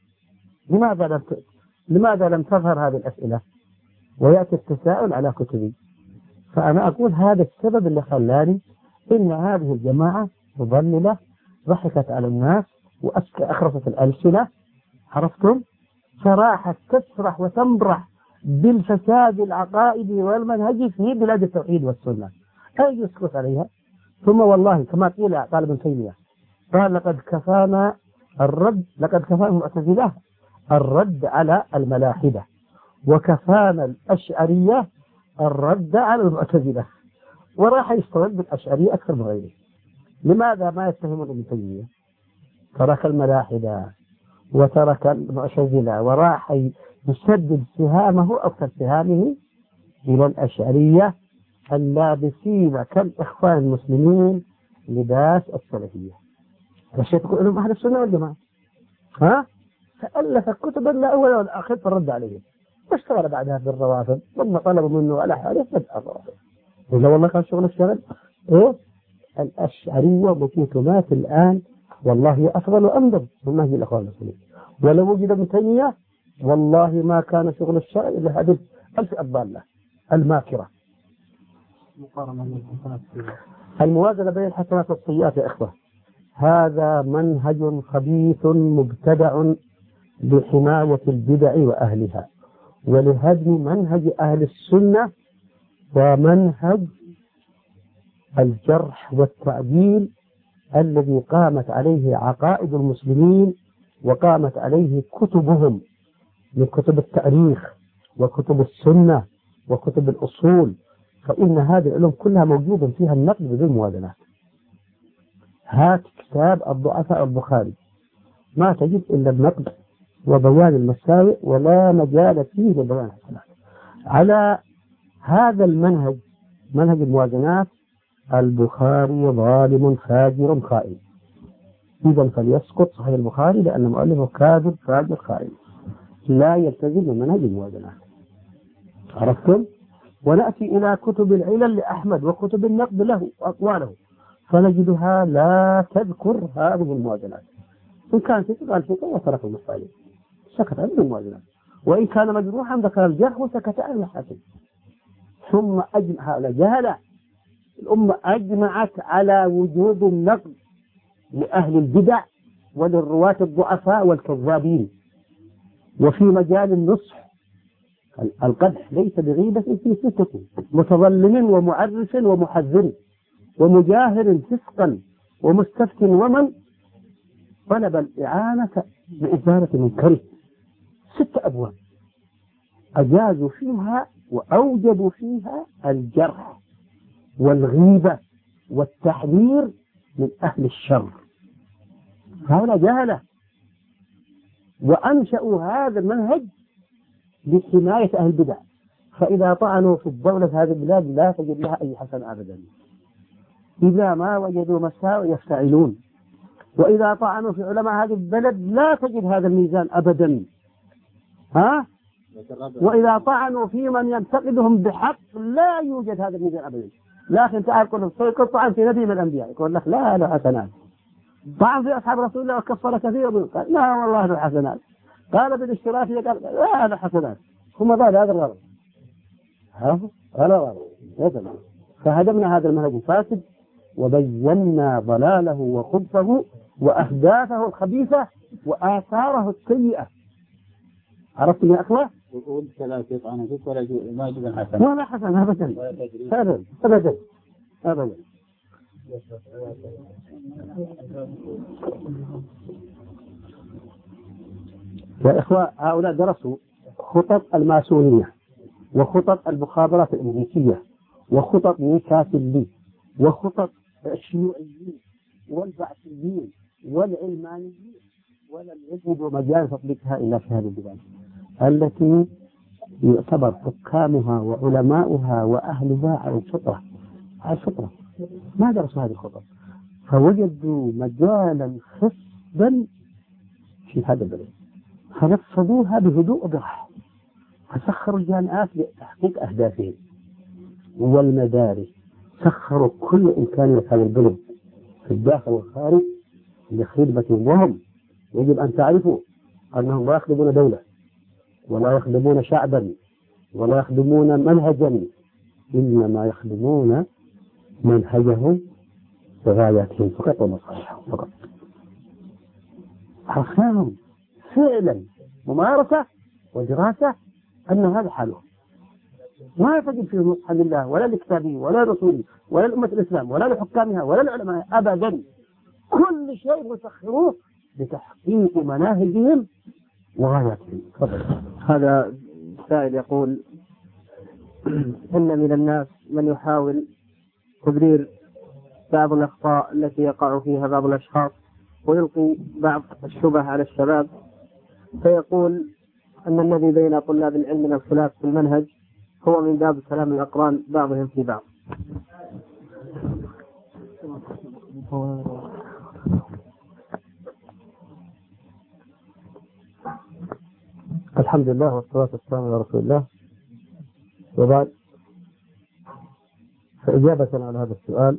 لماذا لم تظهر هذه الأسئلة ويأتي التساؤل على كتبي؟ فأنا أقول هذا السبب اللي خلاني إن هذه الجماعة مضللة ضحكت على الناس وأخرفت الألسنة، عرفتم؟ فراحت تسرح وتمرح بالفساد العقائدي والمنهجي في بلاد التوحيد والسنة، أي يسكت عليها؟ ثم والله كما قيل قال ابن تيمية قال لقد كفانا المعتزلة الرد على الملاحدة، وكفانا الأشعرية الرد على المعتزلة، وراح يسترد بالأشعرية أكثر من غيره. لماذا ما يتهمون ابن تيمية؟ ترك الملاحدة وترك المعتزلة وراح يسدد سهامه أكثر سهامه إلى الأشعرية اللابسين كالإخوان المسلمين لباس السلفية. فالشيء تقول لهم أهل السنة والجماعة فألف كتبا لا أول ولا آخر فرد عليهم، واشتغل بعدها في الروافض ثم طلبوا منه على حاله بدأ الروافض. إذا والله كان شغل اشتغل الأشعرية التي تمات الآن والله هي أفضل وأنضب من نهج الأخوان المسلمين، ولو وجد ابن تيمية والله ما كان شغل الشرع إلا هذه الفئة الضالة الماكرة. الموازنة بين الحسنات والسيئات يا إخوة هذا منهج خبيث مبتدع لحماية البدع وأهلها، ولهدم منهج أهل السنة ومنهج الجرح والتعديل الذي قامت عليه عقائد المسلمين وقامت عليه كتبهم من كتب التاريخ وكتب السنة وكتب الأصول، فإن هذه العلوم كلها موجودة فيها النقد بدون موازنات. هات كتاب الضعفاء البخاري ما تجد إلا النقد وبيان المساوئ ولا مجال فيه لبيان الحسنات. على هذا المنهج، منهج الموازنات، البخاري ظالم فاجر خائن، إذا فليسقط صحيح البخاري لأن مؤلفه كاذب فاجر خائن لا يلتزم بمنهج الموازنات. عرفتم؟ ونأتي إلى كتب العلل لأحمد وكتب النقد له وأقواله فنجدها لا تذكر هذه الموازنات. إن كان ثقة قال ثقة وترك المصالح، سكت عن الموازنات، وإن كان مجروحا ذكر الجرح وسكت عن المحاسن. ثم أجمع هؤلاء جهلة. الأمة أجمعت على وجوب النقد لأهل البدع وللرواة الضعفاء والكذابين. وفي مجال النصح القدح ليس بغيبة في ستة متظلم ومعرف ومحذر ومجاهر فسقا ومستفتن ومن طلب الإعانة بإزالة منكره. 6 أبواب أجازوا فيها وأوجبوا فيها الجرح والغيبة والتحذير من أهل الشر. هؤلاء جهلة وأنشأوا هذا المنهج لحماية أهل البدع، فإذا طعنوا في الدولة هذه البلاد لا تجد لها أي حسن أبدا. إذا ما وجدوا مساوئ يفتعلون، وإذا طعنوا في علماء هذه البلد لا تجد هذا الميزان أبدا. وإذا طعنوا في من ينتقدهم بحق لا يوجد هذا الميزان أبدا. لكن تعال كل طعن في نبي من الأنبياء يقول لك لا حسنات، طعن في أصحاب رسول الله وكفر كثير قال لا والله له حسنات، قال بالاشتراك قال لا له حسنات. هم ضال هذا الغرض، هذا غرض. فهدمنا هذا المنهج الفاسد وبينا ضلاله وخبثه وأهدافه الخبيثة وآثاره السيئة. عرفت يا أخوة؟ يقول ثلاثة يطعن فيك ولا ما يجب الحسن ولا حسن أبدا أبدا أبدا. يا إخوة هؤلاء درسوا خطط الماسونية وخطط المخابرات الأمريكية وخطط ميكاسيلي وخطط الشيوعيين والبعثيين والعلمانيين، ولم يجدوا مجال تطبيقها إلا في هذه البلاد التي يعتبر حكامها وعلماؤها وأهلها على الفطرة ما درسوا هذه الخطط، فوجدوا مجالا خصبا في هذا البلد فنفذوها بهدوء وبراحة، فسخروا الجامعات لتحقيق أهدافهم والمدارس، سخروا كل إمكانية هذا البلد في الداخل والخارج لخدمتهم. وهم يجب أن تعرفوا أنهم لا يخدمون دولة ولا يخدمون شعبا ولا يخدمون منهجا، إنما يخدمون منهجهم وغاياتهم فقط ومصالحهم فقط. عرفناهم فعلا ممارسة ودراسة أن هذا حالهم، ما تجد فيه نصحا لله ولا لكتابه ولا لرسوله ولا لأمة الإسلام ولا لحكامها ولا لعلماء أبدا. كل شيء يسخروه لتحقيق مناهجهم وغاياتهم. هذا سائل يقول إن من الناس من يحاول تبرير بعض الأخطاء التي يقع فيها بعض الأشخاص ويلقي بعض الشبه على الشباب، فيقول أن الذي بين طلاب العلم من الخلاف في المنهج هو من باب كلام الأقران بعضهم في بعض. الحمد لله والصلاة والسلام على رسول الله، وبعد، فإجابة على هذا السؤال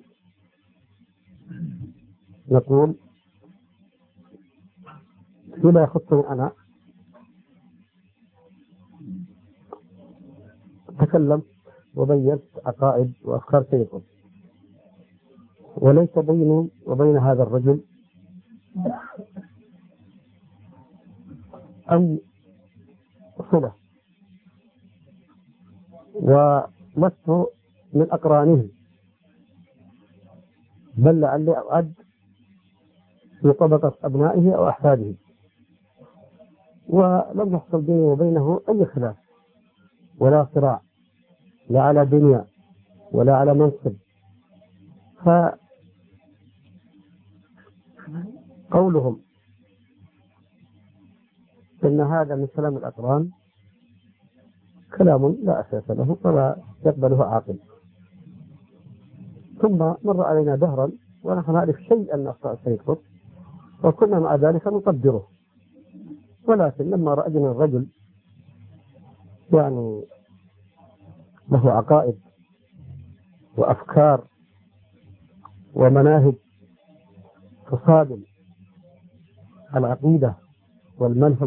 نقول فيما يخصني أنا تكلمت وبينت عقائد وأفكار سيدنا، وليس بيني وبين هذا الرجل أي صلة ولست من أقرانه، بل لعلي أعد في طبقة أبنائه أو أحفاده، ولم يحصل بيني وبينه أي خلاف ولا صراع، لا على دنيا ولا على منصب. فقولهم إن هذا من كلام الأقران كلام لا أساس له ولا يقبله عاقل. ثم مر علينا دهرا ونحن نعرف شيئا من أخطاء السيد قطب، وكنا مع ذلك نقدره، ولكن لما رأينا الرجل يعني له عقائد وأفكار ومناهج تصادم العقيدة والمنهج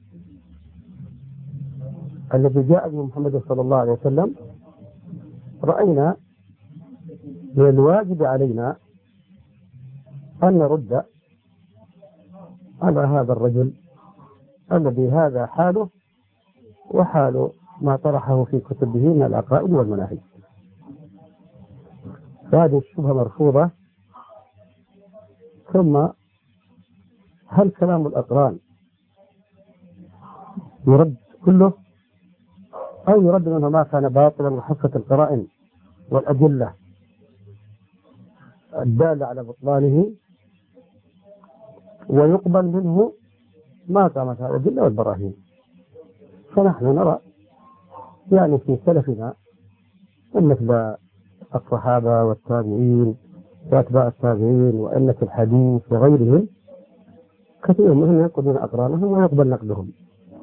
الذي جاء به محمد صلى الله عليه وسلم، رأينا من الواجب علينا أن نرد على هذا الرجل الذي هذا حاله وحال ما طرحه في كتبه من العقائد والمناهج. هذه الشبهة مرفوضة. ثم هل كلام الأقران يرد كله أو يرد منه ما كان باطلا وحفة القرائن والأدلة الدالة على بطلانه، ويقبل منه ما قامت هذه الأدلة والبراهين؟ فنحن نرى يعني في سلفنا مثل الصحابة والتابعين وأتباع التابعين وأئمة الحديث وغيرهم كثير منهم ينقضون أقرانهم ويقبل نقدهم،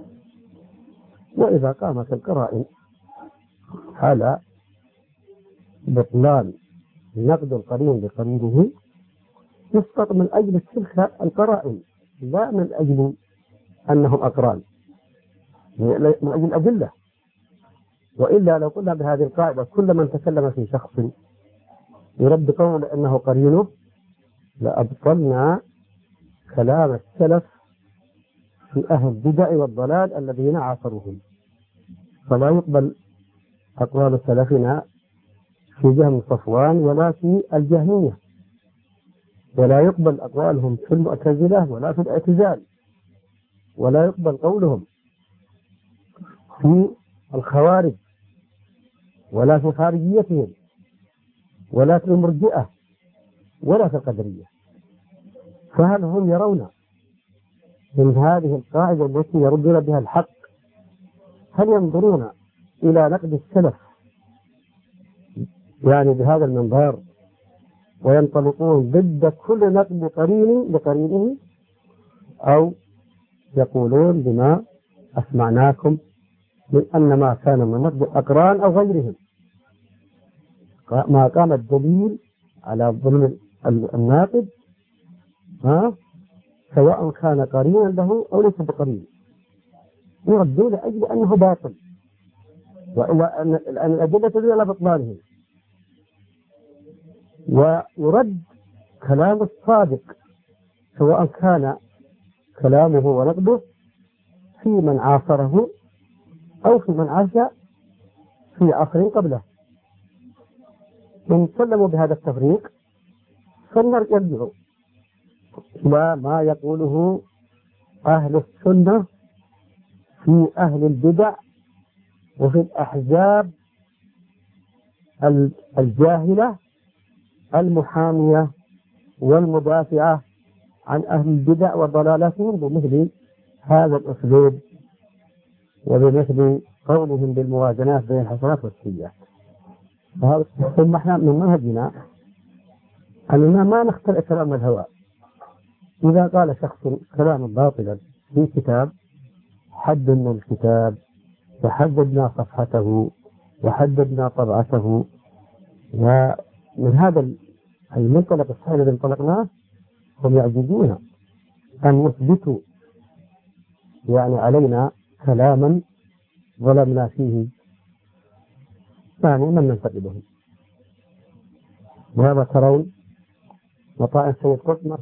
وإذا قامت القرائن على بطلان نقد القرين بقرينه يسقط من أجل تلك القرائن، لا من أجل أنهم أقران، من أجل الأدلة. وإلا لو قلنا بهذه القاعدة كل من تكلم في شخص يرد قوله أنه قرينه لأبطلنا كلام السلف في أهل البدع والضلال الذين عاصروهم. فلا يقبل أقوال سلفنا في جهم صفوان ولا في الجهمية، ولا يقبل أقوالهم في المعتزلة ولا في الاعتزال، ولا يقبل قولهم في الخوارج ولا في خارجيتهم ولا في المرجئة ولا في القدرية. فهل هم يرون من هذه القاعدة التي يردون بها الحق، هل ينظرون إلى نقد السلف يعني بهذا المنظار وينطلقون ضد كل نقد قرين لقرينه، أو يقولون بما أسمعناكم من أن ما كان من نقد الأقران أو غيرهم ما قام الدليل على ظلم الناقد سواء كان قرينا له أو ليس بقرين، يردون لأجل أنه باطل، وإلا أن الأدلة تدل على بطلانه. ويرد كلام الصادق سواء كان كلامه ونقده في من عاصره أو في من عاش في عصر قبله. إن سلموا بهذا التفريق فلنرجع إلى ما يقوله أهل السنة في أهل البدع وفي الأحزاب الجاهلة المحامية والمدافعة عن أهل البدع وضلالتهم بمثل هذا الأسلوب وبمثل قولهم بالموازنات بين الحسنات والسيئات. ثم احنا من منهجنا أننا ما نخترع كلام الهواء. إذا قال شخص كلاما باطلا في كتاب حددنا الكتاب وحددنا صفحته وحددنا طبعته، ومن هذا المنطلق الصحيح الذي انطلقناه هم يعجزون أن يثبتوا يعني علينا كلاما ظلمنا فيه يعني من ننتقده. وهذا ترون مطاعم سيد قطب،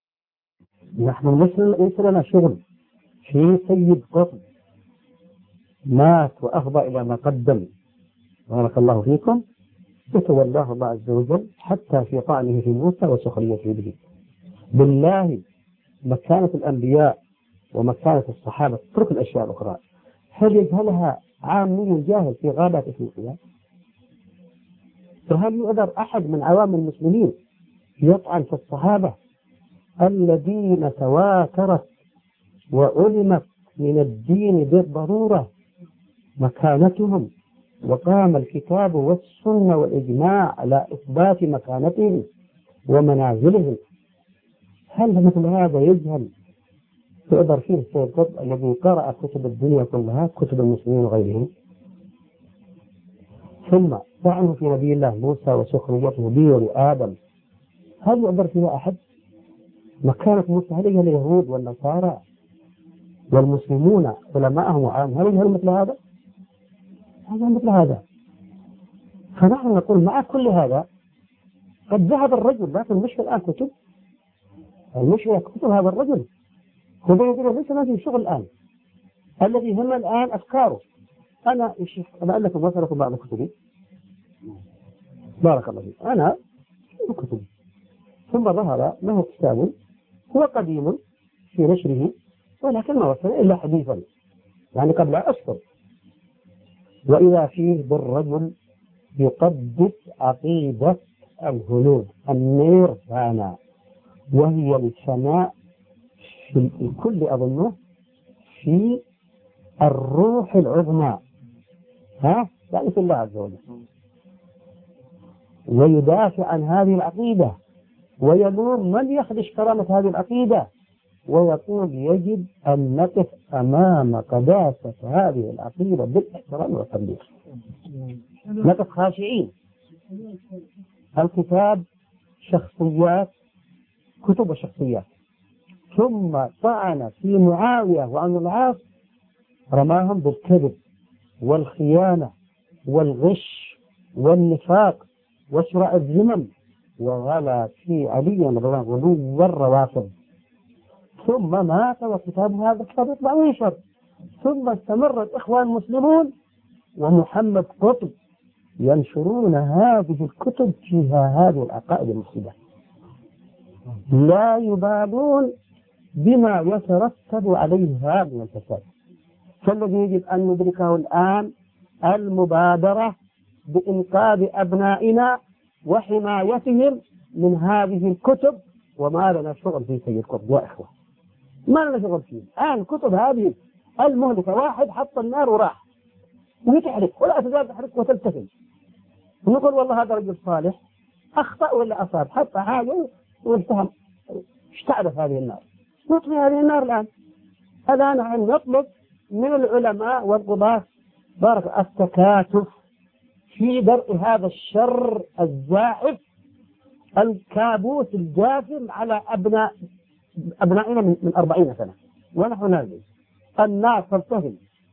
نحن ليس لنا شغل في سيد قطب مات وأفضى إلى ما قدم بارك الله فيكم، يتولاه الله عز وجل حتى في طعنه في موسى وسخريته به. بالله مكانة الأنبياء ومكانة الصحابة تترك الأشياء الأخرى، هل يجهلها عامي جاهل في غابة إفريقيا؟ فهل يقدر أحد من عوام المسلمين يطعن في الصحابة الذين تواترت وعلمت من الدين بالضرورة مكانتهم، وقام الكتاب والسنة والإجماع على إثبات مكانتهم ومنازلهم؟ هل مثل هذا يجهل يقدر فيه السيد قطب الذي قرأ كتب الدنيا كلها، كتب المسلمين وغيرهم؟ ثم طعنوا في نبي الله موسى وسخريته به ولآدم، هل يقدر فيها أحد؟ مكانة موسى هل يجهل اليهود والنصارى والمسلمون علماءهم وعام هل يجهل مثل هذا؟ هذا مثل هذا. فنحن نقول مع كل هذا قد ذهب الرجل، لكن المشكلة الآن كتب، المشكلة كتب هذا الرجل هو يقول ليس ما في شغل الآن، الذي هم الآن أفكاره. أنا ألف مثلا بعض كتبي بارك الله فيك، أنا كتبي ثم ظهر له كتاب هو قديم في نشره ولكن ما وصل إلا حديثا يعني قبل أشهر، وإذا فيه بالرجل يقدس عقيدة الهنود النيرفانا، وهي الفناء في الكل أظنه في الروح العظمى، يعني في الله عز وجل، ويدافع عن هذه العقيدة ويلوم من يخدش كرامة هذه العقيدة، ويقول يجب أن نقف أمام قداسة هذه العقيدة بالاحترام والتقدير، نقف خاشعين. الكتاب شخصيات، كتب وشخصيات. ثم طعن في معاوية وعمرو بن العاص، رماهم بالكذب والخيانة والغش والنفاق وشراء الذمم، وغلا في علي رضي الله عنه غلو الروافض. ثم مات وكتاب هذا الكتاب يطلع وينشر. ثم استمر الإخوان المسلمون ومحمد قطب ينشرون هذه الكتب فيها هذه العقائد المفسدة، لا يبالون بما يترتب عليها من الفساد. فالذي يجب أن ندركه الآن المبادرة بإنقاذ أبنائنا وحمايتهم من هذه الكتب، وما لنا شغل في سيد قطب يا إخوة، ما لنا شغل فيه. الآن كتب هذه المهلكة، واحد حط النار وراح ويتحرك ولا تزال تحرك وتلتفت، ونقول والله هذا رجل صالح أخطأ ولا أصاب، حط حاجة والتهم، اشتعلت هذه النار، نطفي هذه النار الآن. الآن نطلب من العلماء والقضاة بارك التكاتف في درء هذا الشر الزائف الكابوس الجاثم على أبنائنا من 40 سنة ونحن نازل. النار تلتهم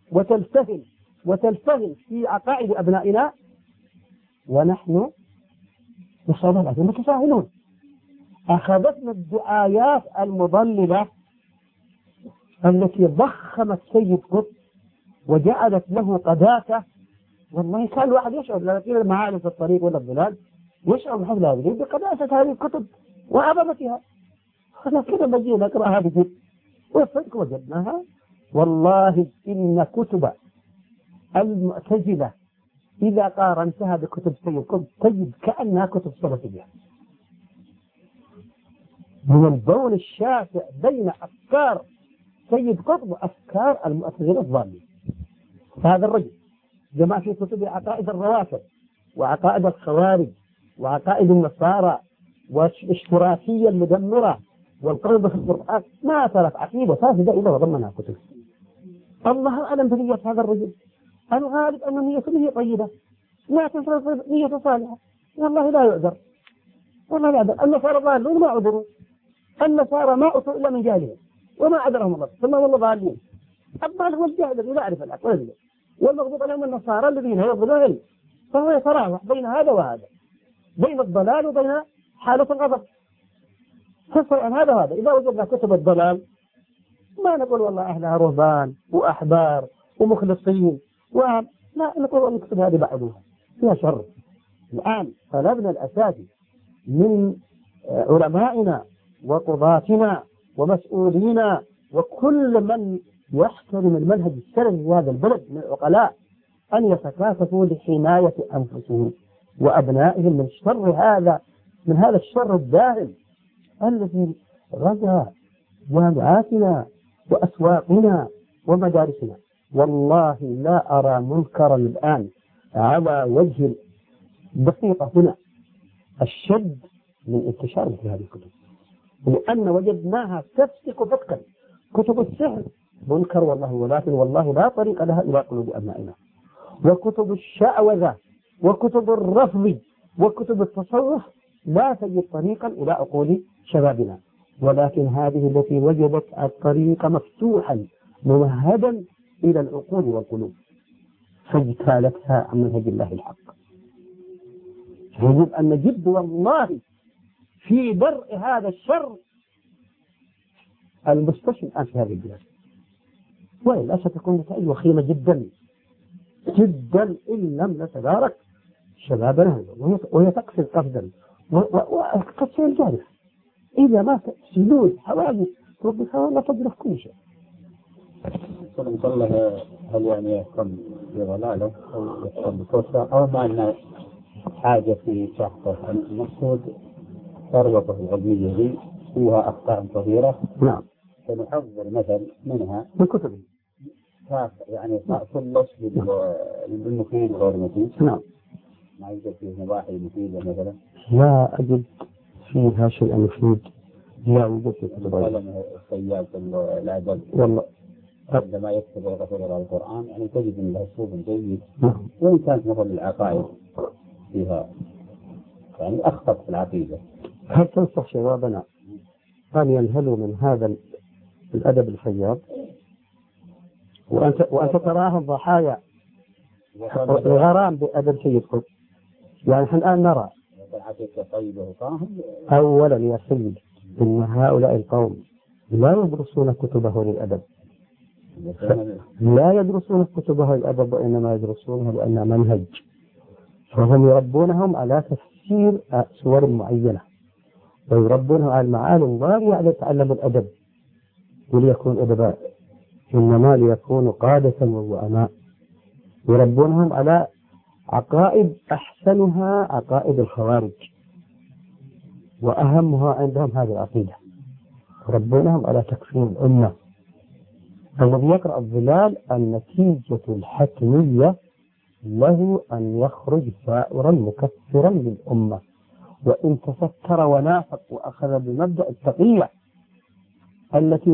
وتلتهم في عقائد أبنائنا، ونحن نسأل الله العافية متساهلون. أخذتنا الدعايات المضللة التي ضخمت سيد قطب وجعلت له قداسة. والله كان الواحد يشعر لكن المعالم في الطريق ولا الظلال يشعر بحفل هذه بقداسة هذه الكتب وعظمتها. أنا كده بجي نقرأها بجد والصدق وجدناها. والله إن كتب المعتزلة إذا قارنتها بكتب سيد قطب تجد كأنها كتب سلفية، من البون الشاسع بين أفكار سيد قطب وأفكار المعتزلة الضالين. هذا الرجل جمع في كتب عقائد الروافض وعقائد الخوارج وعقائد النصارى والاشتراكية المدمرة والقرب في القرآن، ما ترك عقيدة فاسدة إلا وضمنها كتب. الله أعلم بنية هذا الرجل، الغالب أن نيته طيبة، لا تنفر نية صالحة، والله لا يعذر، والله لا يعذر. النصارى ضالون ما عذروا، النصارى ما أتوا إلا من جاهلهم وما عذرهم الله، ثم والله ضالين. أما هو الجاهل الذي لا يعرف الحق ولا والمغضوب عليهم النصارى الذين يضلون العلم، فهو يتراوح بين هذا وهذا، بين الضلال وبين حالة الغضب. فصل هذا وهذا. إذا وجدنا كتب الضلال ما نقول والله أهلها رهبان وأحبار ومخلصين لا نقول نكتب هذه بعضها فيها شر. الآن طلبنا الأساسي من علمائنا وقضاتنا ومسؤولينا وكل من يحترم المنهج السلفي في هذا البلد من العقلاء أن يتكاتفوا لحماية أنفسهم وأبنائهم من هذا الشر الداهم الذي غزا جامعاتنا وأسواقنا ومدارسنا. والله لا أرى منكرا الآن على وجه الدقيقة هنا الشد من انتشار مثل هذه الكتب، لأن وجدناها تفسق فتقا. كتب السحر منكر والله، ولكن والله لا طريق لها إلى قلوب أبنائنا. وكتب الشعوذة وكتب الرفض وكتب التصوف لا تجد طريقا إلى عقول شبابنا، ولكن هذه التي وجدت الطريق مفتوحا ممهدا إلى العقول والقلوب فاجتالتها عن منهج الله الحق. يجب أن نجد والله في درء هذا الشر المستشفى الآن في هذه البلاد، وإلا ستكون نتائج وخيمة جدا جدا إن لم نتدارك شبابنا، وهي تقصد قصدا وقد سيجارف إذا ما سلول حوادث ربما لا تجرف كل شيء. الله هل يعني يحكم بضلاله أو يحكم بكفره أو ما أن حاجة في شخصه؟ المقصود ثروته العلمية دي فيها أخطاء كثيرة. نعم. فنحذر مثل منها من كتبه يعني كلش بالمفيد وغير المفيد. نعم. ما يوجد فيه نواحي مفيدة مثلا. لا أجد فيها شيء مفيد. لا يوجد في كتب قلم الصياد الأدب والله عندما يكتب غير القرآن يعني تجد أنه أسلوب جيد. وإن كانت مثل العقائد فيها يعني أخطأ في العقيدة. هل تنصح شبابنا أن ينهلوا من هذا الأدب الفياض وأنت تراهم ضحايا الغرام بأدب سيد قطب؟ يعني نحن الآن نرى أولا يا سيد إن هؤلاء القوم لا يدرسون كتبه للأدب، لا يدرسون كتبه للأدب وإنما يدرسونه لأنها منهج، فهم يربونهم على تفسير سور معينة ويربونهم على المعاني الضارية على تعلم الأدب وليكون أدباء، إنما ليكونوا قادة وزعماء. يربونهم على عقائد أحسنها عقائد الخوارج وأهمها عندهم هذه العقيدة. يربونهم على تكفير الأمة. الذي يقرأ الظلال النتيجة الحتمية له أن يخرج ثائرا مكفرا للأمة، وإن تستر ونافق وأخذ بمبدأ التقية التي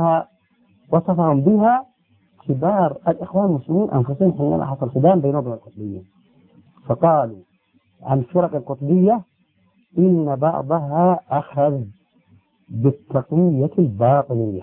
وصفهم بها كبار الإخوان المسلمين أنفسهم حينما حصل صدام بينهم وبين القطبيين، فقالوا عن فرق القطبية إن بعضها أخذ بالتقية الباطنية.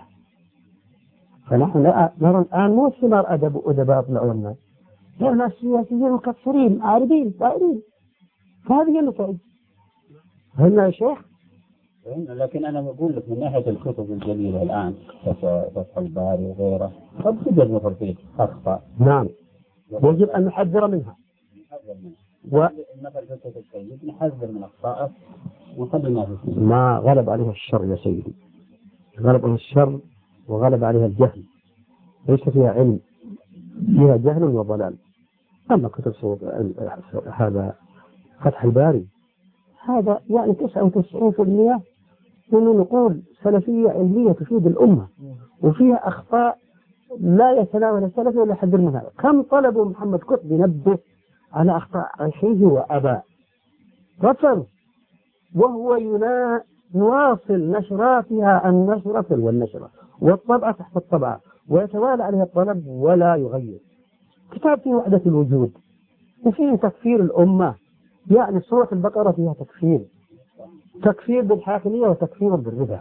فنحن نرى الآن مو ثمار أدباء طلعوا الناس، لأن السياسيين مكفرين عارضين دائرين، فهذه النتائج. هنا يا شيخ. لكن أنا بقول لك من ناحية الكتب الجليلة الآن فتح الباري وغيره قد تجد مثل فيه أخطاء. نعم. يجب أن نحذر منها. مثل الكتب السيد نحذر من أخطائه ونخلي ما فيه. ما غلب عليها الشر يا سيدي، غلب عليها الشر وغلب عليها الجهل، ليس فيها علم، فيها جهل وضلال. أما كتب هذا فتح الباري هذا يعني 99% من نقول سلفية علمية تفيد الأمة، وفيها أخطاء لا يتناول السلف ولا يحذر منها. كم طلبوا محمد قطب ينبه على أخطاء أخيه وأباه، رفض، وهو يواصل نشراتها النشرة والنشرة والطبعة تحت الطبعة ويتوالى عليها الطلب ولا يغير. كتاب فيه وحدة الوجود وفيه تكفير الأمة، يعني سورة البقرة فيها تكفير بالحاكمية وتكفير بالربا.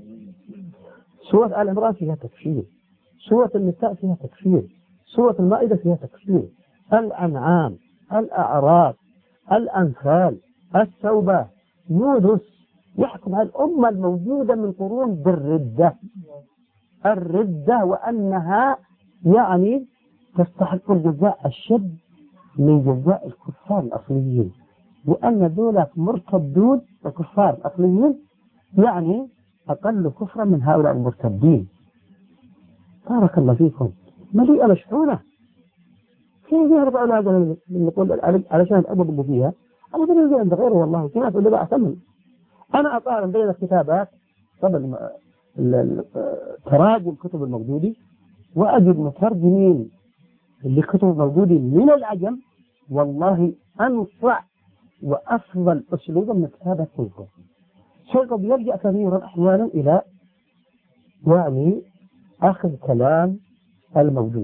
سورة آل عمران فيها تكفير، سورة النساء فيها تكفير، سورة المائدة فيها تكفير، الأنعام، الأعراف، الأنفال، التوبة، يونس، يحكم على الأمة الموجودة من قرون بالردة، الردة، وأنها يعني تستحق الجزاء الشد من جزاء الكفار الأصليين، وأن ذولا مرتدون الكفار الأصليين يعني أقل كفرا من هؤلاء المرتدين. بارك الله فيكم، مليئة مشحونة. كيف يرضى هذا نقول علشان الأدب فيها؟ أنا بدي عند غيره والله، في ناس اللي بقى أتمنى. أنا أقارن بين الكتابات طبعا تراجم كتب الموجودي، وأجد مترجمين لكتب الموجودي من العجم والله أنصع وأفضل أسلوبا من كتابة سيكون. سيكون يلجأ كثيرا أحيانا إلى يعني أخذ كلام الموجود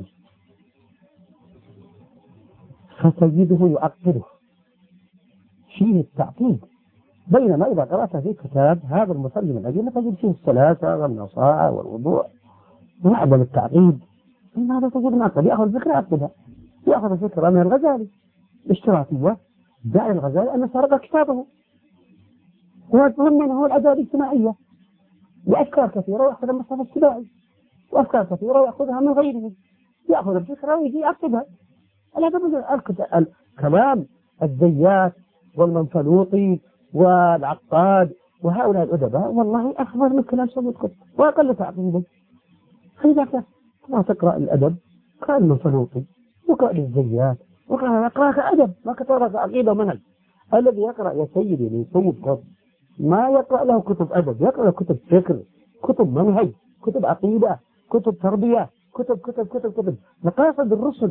فتجده يعقده فيه التعقيد، بينما إذا قرأت في كتاب هذا المترجم الأجنبي تجد فيه السلاسة والنصاعة والوضوح وعدم التعقيد. هذا تجد معقد، يأخذ فكرة يعقدها، يأخذ فكرة من الغزالي الاشتراكية، داعي الغزالي أن سرق كتابه، ومن هو العدالة الاجتماعية، وأفكار كثيرة يأخذ من مصطفى السباعي، وأفكار كثيرة يأخذها من غيره، يأخذ الفكرة ويجي يعقدها. الكلام الزيات والمنفلوطي والعقاد وهؤلاء الأدباء والله أخبر من كلام سيد قطب وأقل تعقيدا. فإذا ما تقرأ الأدب قال المنفلوطي وقال الزيات وقال يقرأك أدب ما كتبك عقيدة ومنهج. الذي يقرأ يا سيدي من سيد قطب ما يقرأ له كتب أدب، يقرأ له كتب فكر، كتب منهج، كتب عقيدة، كتب تربية، كتب مقاصد الرسل.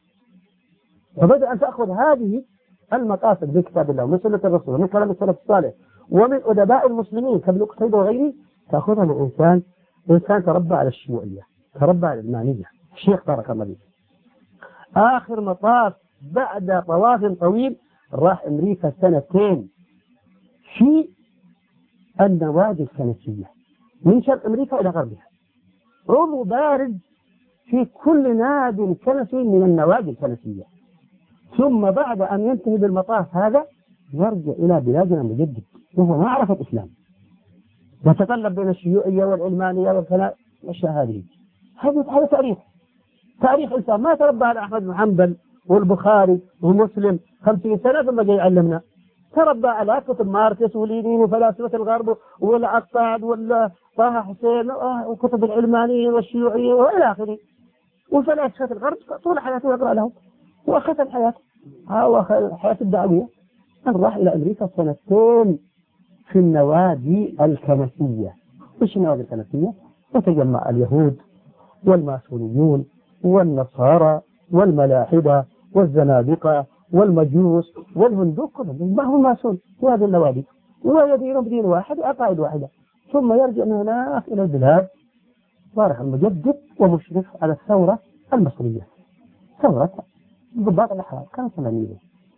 فبدأ أن تأخذ هذه المقاصد من كتاب الله ومن سنة الرسول ومن كلام السلف الصالح ومن أدباء المسلمين كابن قتيبة وغيره، تأخذها من إنسان تربى على الشيوعية، تربى على العلمانية. الشيخ بارك الله فيك آخر مطاف بعد طواف طويل راح أمريكا 2 سنين في النوادي الكنسية من شرق أمريكا إلى غربها، عضو بارد في كل نادي كنسي من النوادي الكنسية، ثم بعد أن ينتهي بالمطاف هذا يرجع إلى بلادنا مجدد وهو ما عرف الإسلام، يتقلب بين الشيوعية والعلمانية والكلام والأشياء هذه. هذا تاريخ إنسان ما تربى على أحمد بن حنبل والبخاري ومسلم 50 سنة ثم جاي يعلمنا، تربى على كتب ماركس ولينين وفلاسفة الغرب والعقاد وطه حسين وكتب العلمانيين والشيوعيين وإلى آخره، وفلاسفة الغرب طول حياته يقرأ لهم وأخذ الحياة الحياة الدعوية. راح إلى أمريكا 2 سنين في النوادي الكنسية. وش النوادي الكنسية؟ وتجمع اليهود والماسونيون والنصارى والملاحدة والزنادقة والمجوس والهندوك كلهم ما هو ماسون في هذه النوادي، ويدينهم بدين واحد وعقائد واحدة، ثم يرجع من هناك إلى البلاد صالح المجدد ومشرف على الثورة المصرية، ثورة ضباط الأحرار كانت سلامية.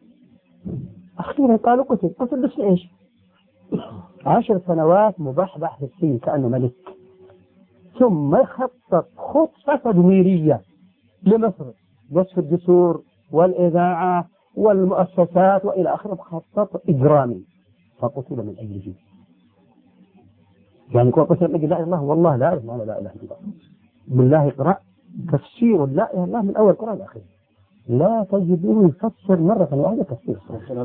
أخيرا قالوا قتل بس إيش 10 سنوات مبحبح في السين كأنه ملك، ثم يخطط خطة تدميرية لمصر، قصف الجسور والإذاعة والمؤسسات وإلى آخره، خطط إجرامي فقتل من أجله. يعني يقول قتل من أجل لا إله إلا الله، والله لا إله إلا الله بالله اقرأ تفسير لا إله إلا الله من أول قرآن الأخير لا تجده يفسر مرة واحدة تفسير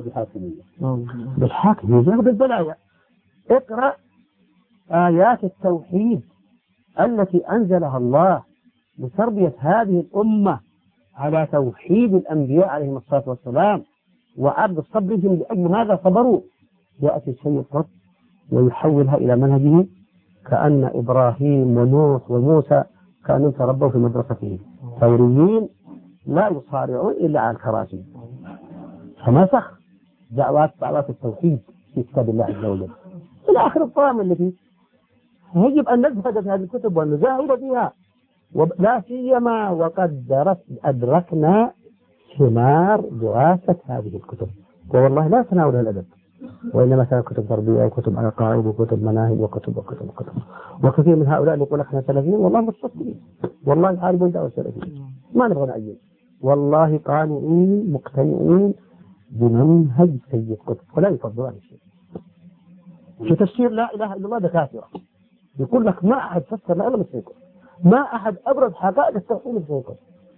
بالحاكمية بالبلايا. اقرأ آيات التوحيد التي أنزلها الله لتربية هذه الأمة على توحيد الأنبياء عليهم الصلاة والسلام وعرض صبرهم لأجل ماذا صبروا. يأتي السيد قطب ويحولها إلى منهجه كأن إبراهيم ونوح وموسى كانوا تربوا في مدرسته ثوريين لا يصارعون إلا على الكراسي، فمسخ دعوات التوحيد في كتاب الله عز وجل إلى آخر الطعام التي يجب أن نزهد في هذه الكتب ونزاهد فيها، لا سيما وقد أدركنا ثمار دراسة هذه الكتب. والله لا تناول الأدب وإنما كانت كتب تربية وكتب عقائد وكتب مناهج وكتب. وكثير من هؤلاء اللي يقول احنا سلفيين والله متصلين، والله يحاربون دعوة السلفيين ما نبغى نعين، والله قانعين مقتنعين بمنهج سيد قطب ولا يفضلون عن شيء. في تفسير لا إله إلا الله دكاترة يقول لك ما أحد فسر لا إلا من سيد قطب، ما أحد أبرز حقائق التوحيد من سيد قطب،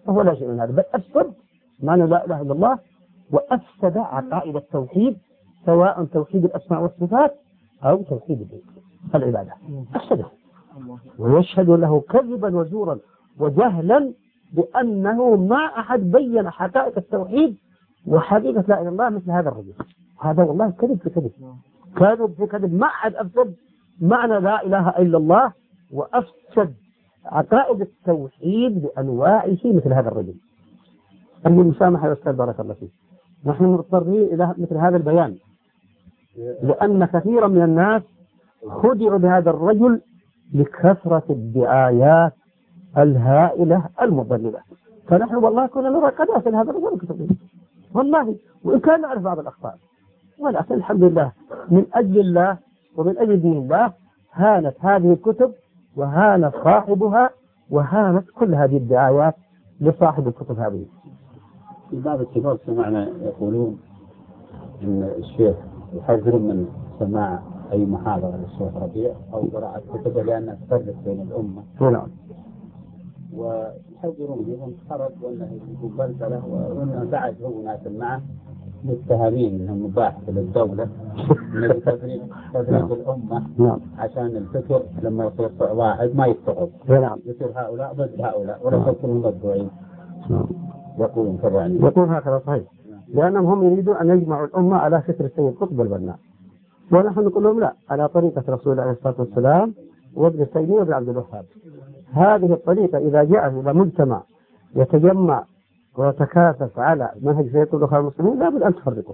وهو لا شيء من هذا، بل أفسد معنى لا إله إلا الله، وأفسد عقائد التوحيد، سواء توحيد الأسماء والصفات أو توحيد العبادة، أفسده، ويشهد له كذبا وزورا وجهلا بأنه ما أحد بين حقائق التوحيد وحقيقة لا إله إلا الله مثل هذا الرجل. هذا والله كذب في كذب، كذب في كذب. ما أحد أفسد معنى لا إله إلا الله وأفسد عقائد التوحيد بأنواعه مثل هذا الرجل. أرجو المسامحة يا أستاذ بارك الله فيك، نحن مضطرين إلى مثل هذا البيان، لأن كثيرا من الناس خدعوا بهذا الرجل لكثرة الدعايات الهائلة المضللة. فنحن والله كنا نرى قداسة هذا الرجل كتبه والله، وإن كان نعرف بعض الأخطاء، ولكن الحمد لله من أجل الله ومن أجل دين الله هانت هذه الكتب وهان صاحبها وهانت كل هذه الدعايات لصاحب الكتب هذه. في بعض الكتاب سمعنا يقولون أن الشيخ يحذر من سماع أي محاضرة للشيخ ربيع أو قراءة كتبه لأنها تفرق بين الأمة. نعم. ويحذرون منهم خرج وأنه يكون بلبلة وأنه بعد هو ناس معه متهمين أنهم مباح للدولة من تفريق الأمة. نعم. عشان الفكر لما يصير واحد ما يتفق. نعم. يصير هؤلاء ضد هؤلاء ولا يكونوا مدعوين. يقولون كذا يعني. يقول هكذا صحيح. لأنهم هم يريدون أن يجمعوا الأمة على فكر السيد قطب البناء، ونحن نقول لهم لا، على طريقة رسول الله عليه الصلاة والسلام وابن تيمية وابن عبد الوهاب. هذه الطريقة إذا جاء إلى مجتمع يتجمع ويتكاتف على منهج سيد قطب المسلمين لابد أن تفرقه.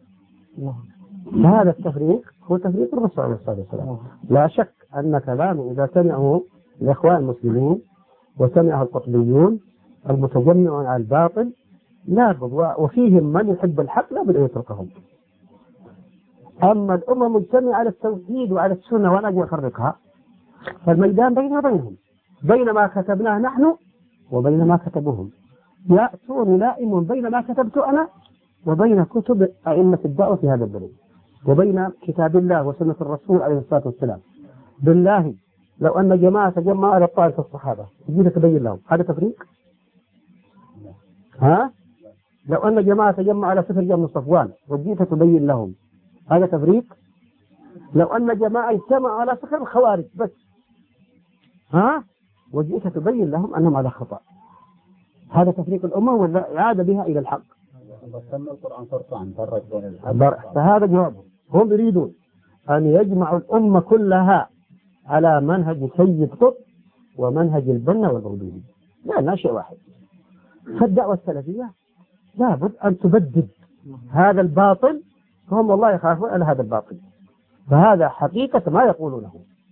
هذا التفريق هو تفريق الرسول عليه الصلاة والسلام. لا شك أن كلامه إذا سمعه الإخوان المسلمين وسمعه القطبيون المتجمعون على الباطل لابد، وفيهم من يحب الحق لابد أن يتركهم. أما الأمة مجتمعة على التوحيد وعلى السنة ولا يفرقها، فالميدان بيننا وبينهم، بين ما كتبناه نحن وبين ما كتبوهم. يأتون لائم بين ما كتبت أنا وبين كتب أئمة الدعوة في هذا البلد وبين كتاب الله وسنة الرسول عليه الصلاة والسلام. بالله لو أن جماعة تجمعوا على طائفة الصحابة تجي تبين لهم، هذا تفريق؟ ها؟ لو أن جماعة تجمعوا على سفر بن صفوان وجيت تبين لهم، هذا تفريق؟ لو أن جماعة اجتمعوا على سفر الخوارج بس، ها؟ وجيت تبين لهم أنهم على خطأ، هذا تفريق الأمة ولا إعادة بها إلى الحق؟ القرآن فرقان فرق بين الحق. فهذا جوابه. هم يريدون أن يجمعوا الأمة كلها على منهج سيد قطب ومنهج البنا والربيعي، لا شيء واحد. فالدعوة السلفية لابد أن تبدد هذا الباطل، فهم والله يخافون على هذا الباطل، فهذا حقيقة ما يقولونه.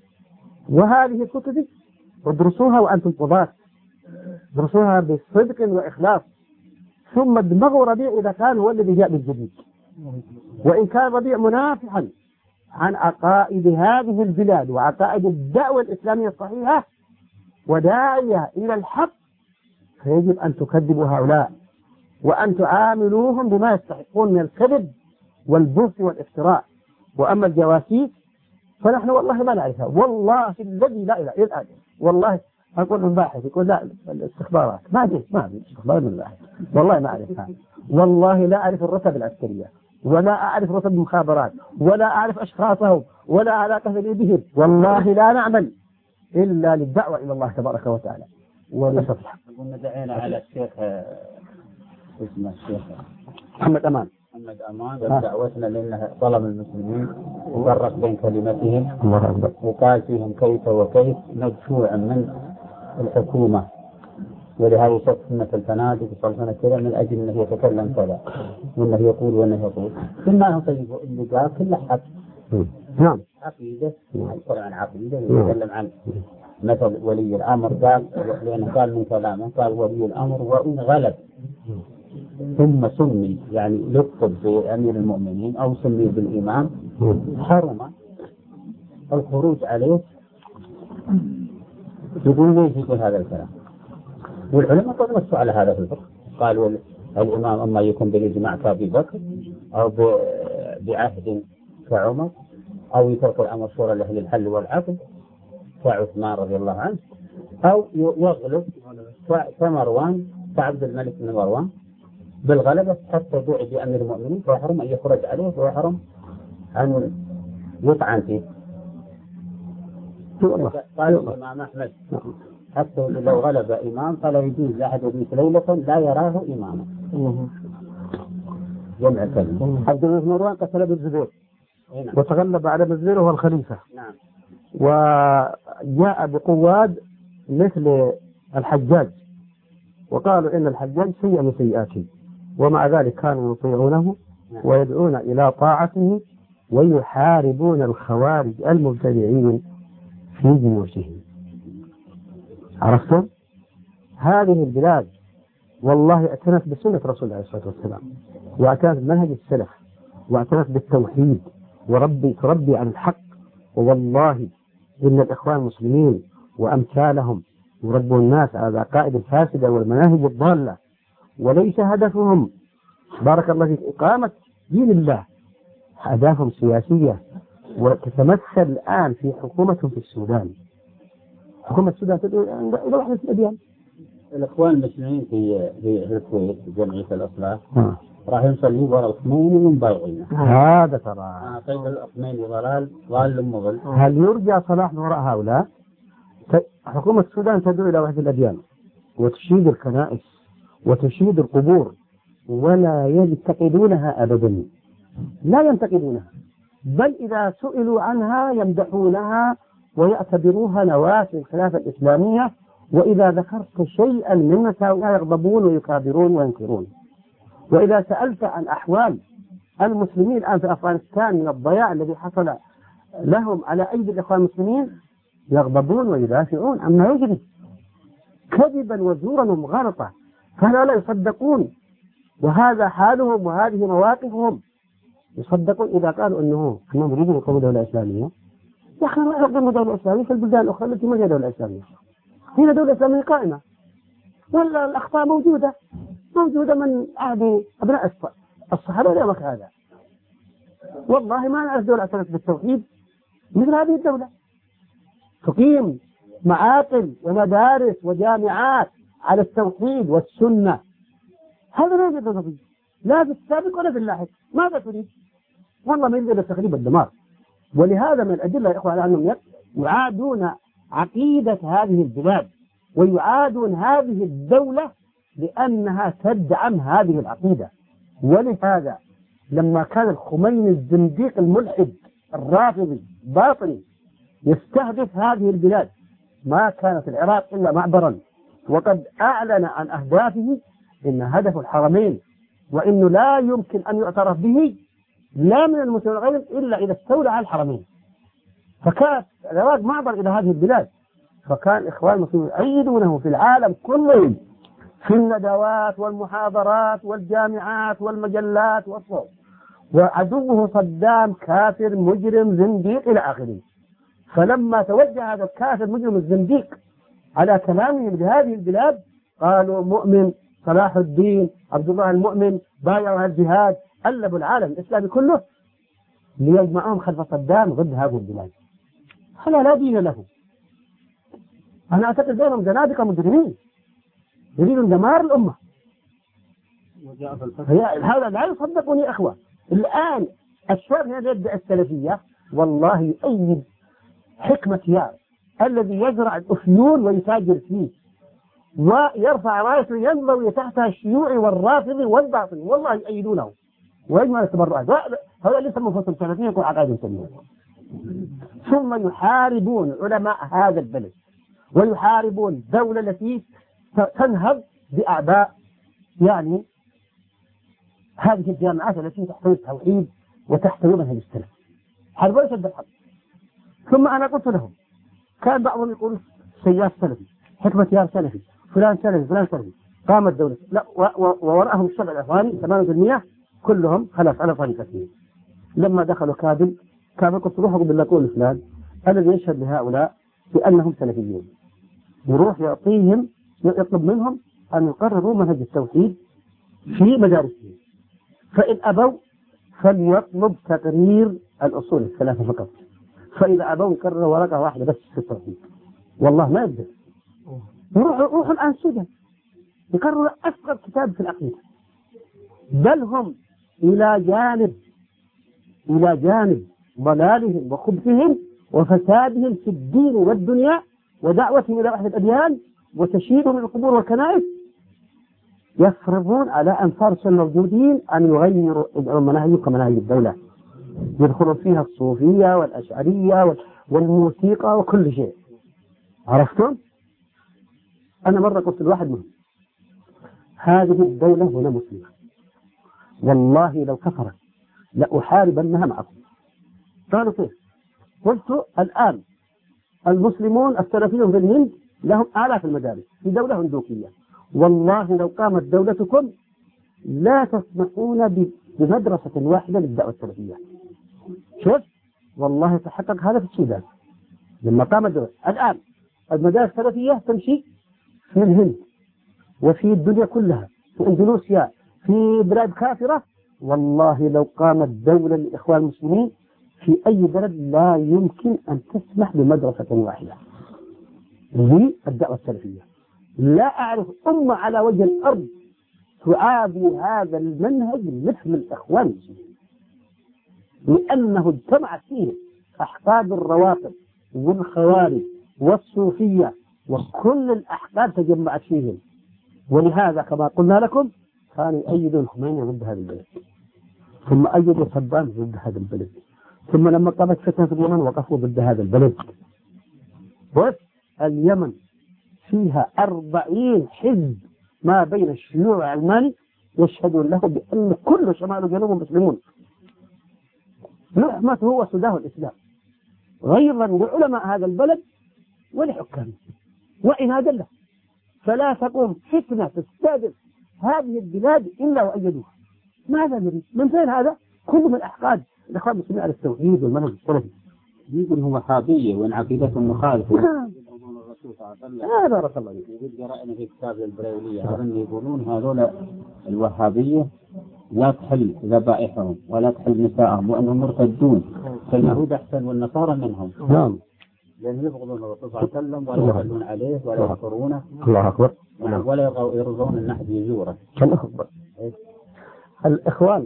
وهذه الكتب ادرسوها وأنتم قضاة، ادرسوها بصدق وإخلاص، ثم ادمغوا ربيع إذا كان هو الذي جاء بالجديد، وإن كان ربيع منافحا عن عقائد هذه البلاد وعقائد الدعوة الإسلامية الصحيحة وداعية إلى الحق، فيجب أن تكذبوا هؤلاء وأن تعاملوهم بما يستحقون من الكذب والبث والافتراء. وأما الجواسيس فنحن والله ما نعرفها، والله الذي لا إله إلا أنت. والله أقول الباحث يقول لا الاستخبارات ما في استخبار من الباحث، والله ما أعرفها، والله لا أعرف الرتب العسكرية ولا أعرف رتب المخابرات ولا أعرف أشخاصهم ولا علاقة لي بهم، والله لا نعمل إلا للدعوة إلى الله تبارك وتعالى وليس الحق. قلنا دعينا على الشيخ اسمه الشيخ محمد أمان دعوتنا لأنه ظلم المسلمين وفرق بين كلمتهم الله أكبر، وقال فيهم كيف وكيف مدفوعا من الحكومة، ولهذا شخص سنة الفنادق وصلنا كذا من أجل أنه يتكلم كذا وأنه يقول وأنه يقول. ثم أنه طيب اللي قال كله حق. نعم. عقيدة يذكر عن عقيدة ويتكلم عن مثل ولي الأمر، قال لأنه قال من كلامه قال ولي الأمر وإن غلب ثم سمي يعني لقب بأمير المؤمنين أو سمي بالإمام حرم الخروج عليه. يقول ليش يقول هذا الكلام؟ والعلماء قد نصوا على هذا في الفقه، قالوا الإمام أما يكون بالإجماع كأبي بكر أو بعهد كعمر أو يترك الأمر شورى لأهل الحل والعقد كعثمان رضي الله عنه، أو يغلب كمروان كعبد الملك بن مروان بالغلبة حتى دعي بأمير المؤمنين فيحرم أن يخرج عليه ويحرم أن يطعن فيه. قال الإمام أحمد حتى لو غلب إمام فلا يجوز لأحد يبيت ليلة لا يراه إماما. جمع كلمة. عبد الملك بن مروان قتل ابن الزبير وتغلب على ابن الزبير وهو الخليفة. نعم. وجاء بقواد مثل الحجاج وقالوا إن الحجاج سيء من سيئاته، ومع ذلك كانوا يطيعونه ويدعون إلى طاعته ويحاربون الخوارج المبتدعين في جيوشهم. عرفتم؟ هذه البلاد والله اعتنت بسنة رسول الله صلى الله عليه وسلم، واعتنت بمنهج السلف، واعتنت بالتوحيد تربي عن الحق. والله إن الإخوان المسلمين وأمثالهم يربوا الناس على العقائد الفاسدة والمناهج الضالة، وليس هدفهم بارك الله فيك إقامة دين الله، أهدافهم سياسية. وتتمثل الآن في حكومة في السودان، حكومة السودان تدعو إلى وحدة الأديان. الإخوان المسلمين في الكويت جمعية الإصلاح راح يصلوا وراء الخميني ومبايعين. هذا ترى طيب الخميني ضال مضل. هل يرجع صلاح وراء هؤلاء؟ حكومة السودان تدعو إلى وحدة الأديان وتشيد الكنائس وتشيد القبور، ولا ينتقدونها أبدا، لا ينتقدونها، بل إذا سئلوا عنها يمدحونها ويعتبروها نواة الخلافة الإسلامية، وإذا ذكرت شيئا من مساوئها يغضبون ويكابرون وينكرون. وإذا سألت عن أحوال المسلمين الآن في أفغانستان من الضياع الذي حصل لهم على أيدي الإخوان المسلمين يغضبون ويدافعون عما يجري كذبا وزورا ومغالطة، فهؤلاء لا يصدقون، وهذا حالهم وهذه مواقفهم. يصدقون إذا قالوا أنهم يريدون يقوموا دولة إسلامية. يا أخي ما يقوموا دولة إسلامية في البلدان الأخرى التي ما هي دولة إسلامية. هنا دولة إسلامية قائمة، ولا الأخطاء موجودة من عهد أبناء الصحابة إلى وقت هذا. والله ما نعرف دولة اعتنت بالتوحيد مثل هذه الدولة، تقيم معاقل ومدارس وجامعات على التوحيد والسنة. هذا لا يوجد نظري لا في السابق ولا في اللاحق. ماذا تريد؟ والله ما يريد التخريب الدمار. ولهذا من الأدلة يا إخوة على أنهم يعادون عقيدة هذه البلاد ويعادون هذه الدولة لأنها تدعم هذه العقيدة. ولهذا لما كان الخميني الزنديق الملحد الرافضي باطني يستهدف هذه البلاد ما كانت العراق إلا معبرا، وقد أعلن عن أهدافه إن هدف الحرمين، وإنه لا يمكن أن يعترف به لا من المسلمين غيرهم إلا إذا استولى على الحرمين. فكانت العراق معبر إلى هذه البلاد، فكان الإخوان المسلمين يؤيدونه في العالم كله في الندوات والمحاضرات والجامعات والمجلات والصوت. وعدوه صدام كافر مجرم زنديق إلى آخره. فلما توجه هذا الكافر مجرم الزنديق على كلامهم لهذه البلاد قالوا مؤمن صلاح الدين عبد الله المؤمن بايعوا الجهاد، ألبوا العالم الإسلامي كله ليجمعهم خلف صدام ضد هذه البلاد. هذا لا دين له. أنا أعتقد بينهم زنادقة مجرمين يريدون دمار الأمة. هذا لا يصدقني أخوة. الآن الشاب يبدأ السلفية والله يؤيد حكمة يار الذي يزرع الأفيون ويتاجر فيه ويرفع رايته ينضوي تحتها الشيوعي والرافضي والباطني، والله يؤيدونه ويجمع التبرعات. هذا اللي يسمى فصل السلفية يكون عقائد سلمية. ثم يحاربون علماء هذا البلد ويحاربون الدولة التي تنهض بأعباء يعني هذه الجامعات التي تحتوي التوحيد وتحتوي منهج السلف. هذا ليس بالحق. ثم أنا قلت لهم كان بعضهم يقول سياف سلفي، حكمة يار سلفي، فلان سلفي، فلان سلفي، قامت دولة لا ووراءهم الشبع الأفغاني 8% كلهم خلاص على طريقتهم. لما دخلوا كابل قلت روحوا بالله قول فلان الذي يشهد لهؤلاء بأنهم سلفيين، يروح يعطيهم يطلب منهم أن يقرروا منهج التوحيد في مدارسهم، فإن أبوا فليطلب تقرير الأصول الثلاثة فقط، فإذا أبوا يكرروا ورقة واحدة بس في التوحيد. والله ما يقدر. روحوا الآن السودان يقرروا أصغر كتاب في العقيدة، بل هم إلى جانب ضلالهم وخبثهم وفسادهم في الدين والدنيا ودعوتهم إلى وحدة الأديان وتشييدهم القبور والكنائس، يفرضون على أنصار السنة الموجودين أن يغيروا مناهج كمناهج الدولة، يدخلون فيها الصوفية والأشعرية والموسيقى وكل شيء. عرفتم؟ أنا مرة قلت لواحد منهم هذه الدولة هنا مسلمة، والله لو كفرت لأحاربنها معكم. قالوا كيف؟ قلت الآن المسلمون السلفيون في الهند لهم آلاف المدارس في دولة هندوكية، والله لو قامت دولتكم لا تسمحون بمدرسة واحدة للدعوة السلفية. شوف والله تحقق هذا في السودان لما قامت الدولة. الآن المدارس السلفية تمشي في الهند وفي الدنيا كلها، في اندونيسيا، في بلاد كافرة. والله لو قامت دولة للإخوان المسلمين في أي بلد لا يمكن أن تسمح بمدرسة واحدة للدعوة السلفية. لا أعرف أمة على وجه الأرض تعادي هذا المنهج مثل الإخوان المسلمين، لأنه اجتمعت فيه أحقاد الروافض والخوارج والصوفية وكل الأحقاد تجمعت فيهم. ولهذا كما قلنا لكم كانوا يؤيدون الخميني ضد هذا البلد، ثم أيدوا صدام ضد هذا البلد، ثم لما قامت فتنة في اليمن وقفوا ضد هذا البلد. بس اليمن فيها 40 حزب ما بين الشيوعي والعلماني يشهدون له بأن كل شمال وجنوب مسلمون. لحمته هو سداه الإسلام، غيظا لعلماء هذا البلد ولحكامه وعنادا له. فلا تقوم فتنة تستهدف هذه البلاد إلا وأيدوها. ماذا نريد؟ من فين هذا؟ كل من أحقاد الإخوان المسلمين على التوحيد والمنهج السلفي. يقول هو وهابية وإن عقيدتهم مخالفة. بارك الله فيك. يقول قرأنا في كتاب البرايولية أظن يقولون هذول الوهابية لا تحل ذبائحهم ولا تحل نساءهم وأنهم مرتدون، فاليهود أحسن والنصارى منهم. نعم. لأن يبغضون الرسول صلى الله عليه وسلم ولا يصلون عليه ولا يذكرونه. الله أكبر. ولا يرضون أن أحد يزوره. الله أكبر. الإخوان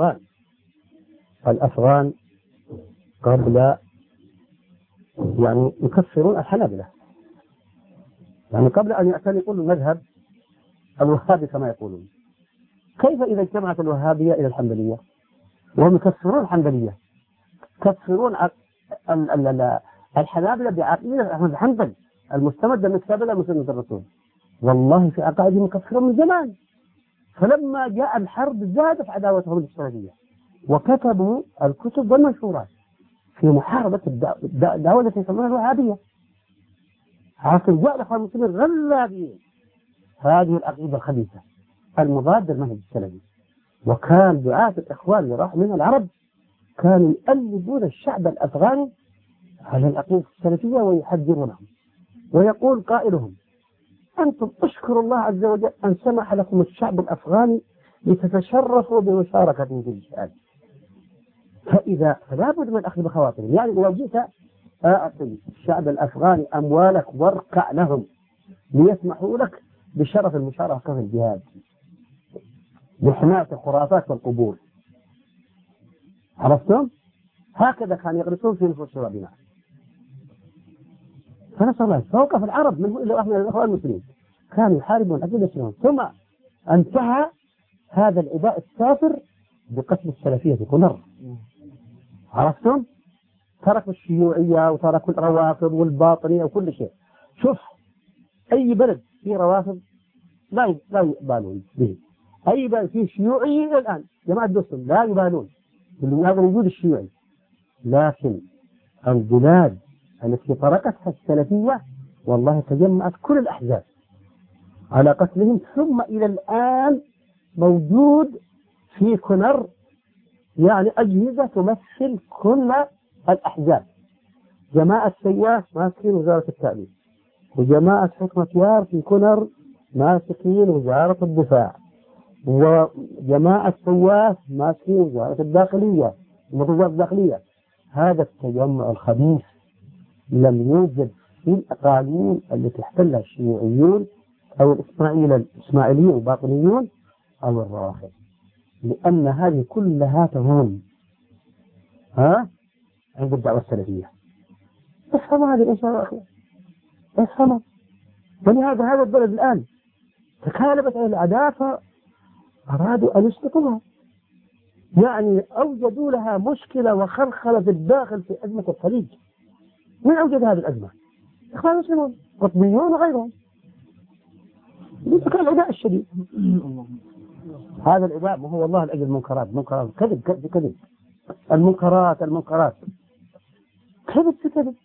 الأفغان قبل يعني يكفرون الحنابلة، يعني قبل أن يعتنقوا المذهب الوهابي كما يقولون. كيف إذا اجتمعت الوهابية إلى الحنبلية وهم يكفرون الحنبلية، يكفرون الحنابلة بعقيدة أحمد حنبل المستمدة من كتاب الله وسنة الرسول. والله في عقائدهم يكفرون من زمان، فلما جاء الحرب زادت عداوتهم للسلفية وكتبوا الكتب والمنشورات في محاربة الدعوة التي يسمونها الوهابية. عاصم جاء الإخوان المسلمين غلابين هذه العقيدة الخبيثة المضادة للمنهج السلفي، وكان دعاة الإخوان اللي راحوا من العرب كانوا يؤلبون الشعب الأفغاني على العقيدة السلفية ويحذرونهم، ويقول قائلهم أنتم اشكروا الله عز وجل أن سمح لكم الشعب الأفغاني لتتشرفوا بمشاركة في الجهاد، فلا بد من أخذ بخواطرهم. يعني لو جئت أعطي الشعب الأفغاني أموالك واركع لهم ليسمحوا لك بشرف المشاركة في الجهاد بحماية الخرافات والقبور. عرفتم؟ هكذا كانوا يغرسون في نفوس شبابنا. فنسأل الله فوقف العرب من إلا واحد من الأخوان المسلمين كانوا يحاربون العقيدة السلفية، ثم انتهى هذا العداء السافر بقتل السلفية في كونر. عرفتم؟ تركوا الشيوعية وتركوا الروافض والباطنية وكل شيء. شوف أي بلد فيه روافض لا يبالون به، أي بلد فيه شيوعي إلى الآن جماعة دوسهم لا يبالون بهذا الوجود الشيوعي. لكن البلاد التي تركتها السلفية والله تجمعت كل الأحزاب على قتلهم، ثم إلى الآن موجود في كونر يعني أجهزة تمثل كل الأحزاب. جماعة سياف ماسكين وزارة التعليم، وجماعة حكمة يار في كونر ماسكين وزارة الدفاع، وجماعة سياف ماسكين وزارة الداخلية ووزارة الداخلية. هذا التجمع الخبيث لم يوجد في الأقاليم التي احتلها الشيوعيون أو الإسماعيليون الباطنيون أو الروافض، لأن هذه كلها تهون عند الدعوة السلفية. افهم هذه الإنسان يا أخي، افهم. ولهذا هذا البلد الآن تكالبت على الأعداء أرادوا أن يسقطوها، يعني أوجدوا لها مشكلة وخلخلة في الداخل في أزمة الخليج. من أوجد هذه الأزمة؟ إخوان المسلمون قطبيون وغيرهم. كان العداء الشديد. هذا العداء ما هو والله لأجل المنكرات، منكرات كذب كذب كذب، المنكرات كذب كذب.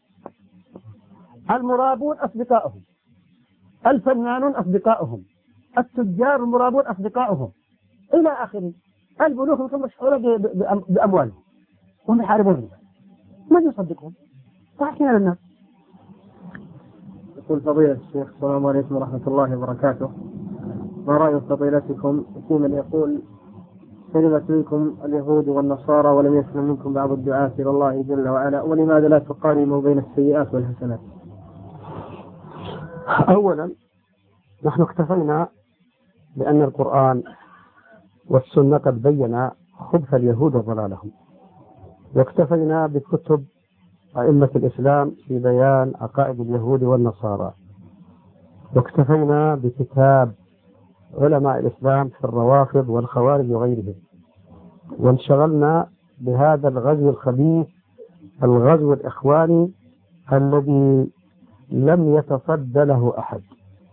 المرابون أصدقائهم، الفنانون أصدقائهم، التجار المرابون أصدقائهم إلى آخره. البنوك مثل مشهورة بأموالهم وهم يحاربونهم، من يصدقهم؟ فاحكينا للناس. يقول فضيلة الشيخ السلام عليكم ورحمة الله وبركاته، ما رأي فضيلتكم في من يقول سلمت منكم اليهود والنصارى ولم يسلم منكم بعض الدعاة إلى الله جل وعلا، ولماذا لا تقارنوا بين السيئات والحسنات؟ أولا نحن اكتفينا بأن القرآن والسنة قد بينا خبث اليهود وضلالهم، واكتفينا بكتب أئمة الإسلام في بيان عقائد اليهود والنصارى، واكتفينا بكتاب علماء الإسلام في الروافض والخوارج وغيرهم، وانشغلنا بهذا الغزو الخبيث، الغزو الإخواني الذي لم يتصد له أحد.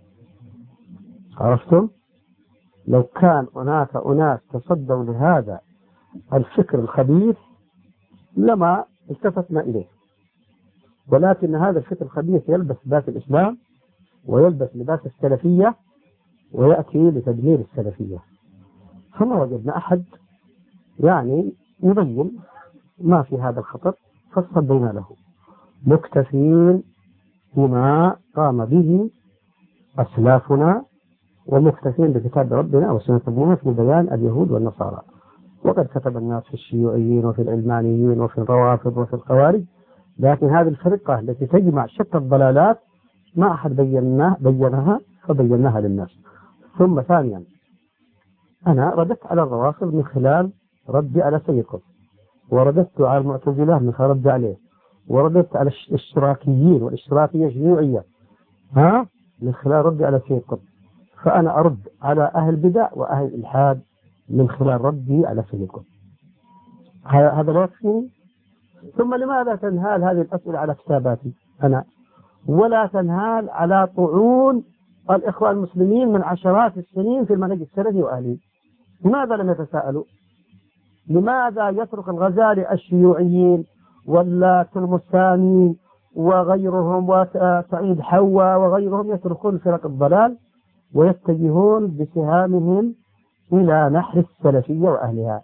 عرفتم؟ لو كان هناك أناس تصدوا لهذا الفكر الخبيث لما التفتنا إليه، ولكن هذا الفكر الخبيث يلبس لباس الإسلام ويلبس لباس السلفية ويأتي لتدمير السلفية، فما وجدنا أحد يعني يبين ما في هذا الخطر فصدينا له، مكتفين بما قام به أسلافنا ومكتفين بكتاب ربنا وسنة نبينا في بيان اليهود والنصارى. وقد كتب الناس في الشيوعيين وفي العلمانيين وفي الروافض وفي الخوارج، لكن هذه الفرقة التي تجمع شتى الضلالات ما أحد بينها فبيناها للناس. ثم ثانيا أنا رددت على الروافض من خلال ردي على سيد قطب، ورددت على المعتزلة من خلال ردي عليه، ورددت على الاشتراكيين والاشتراكية الشيوعية من خلال ردي على سيد قطب. فأنا أرد على أهل البدع وأهل الإلحاد من خلال ردي على سيد قطب. هذا لا يكفيني؟ ثم لماذا تنهال هذه الأسئلة على كتاباتي أنا، ولا تنهال على طعون الإخوان المسلمين من عشرات السنين في المنهج السلفي وأهله؟ لماذا لم يتساءلوا؟ لماذا يترك الغزالي الشيوعيين ولا تلمساني وغيرهم وسعيد حوا وغيرهم يتركون فرق الضلال ويتجهون بسهامهم إلى نحر السلفية وأهلها؟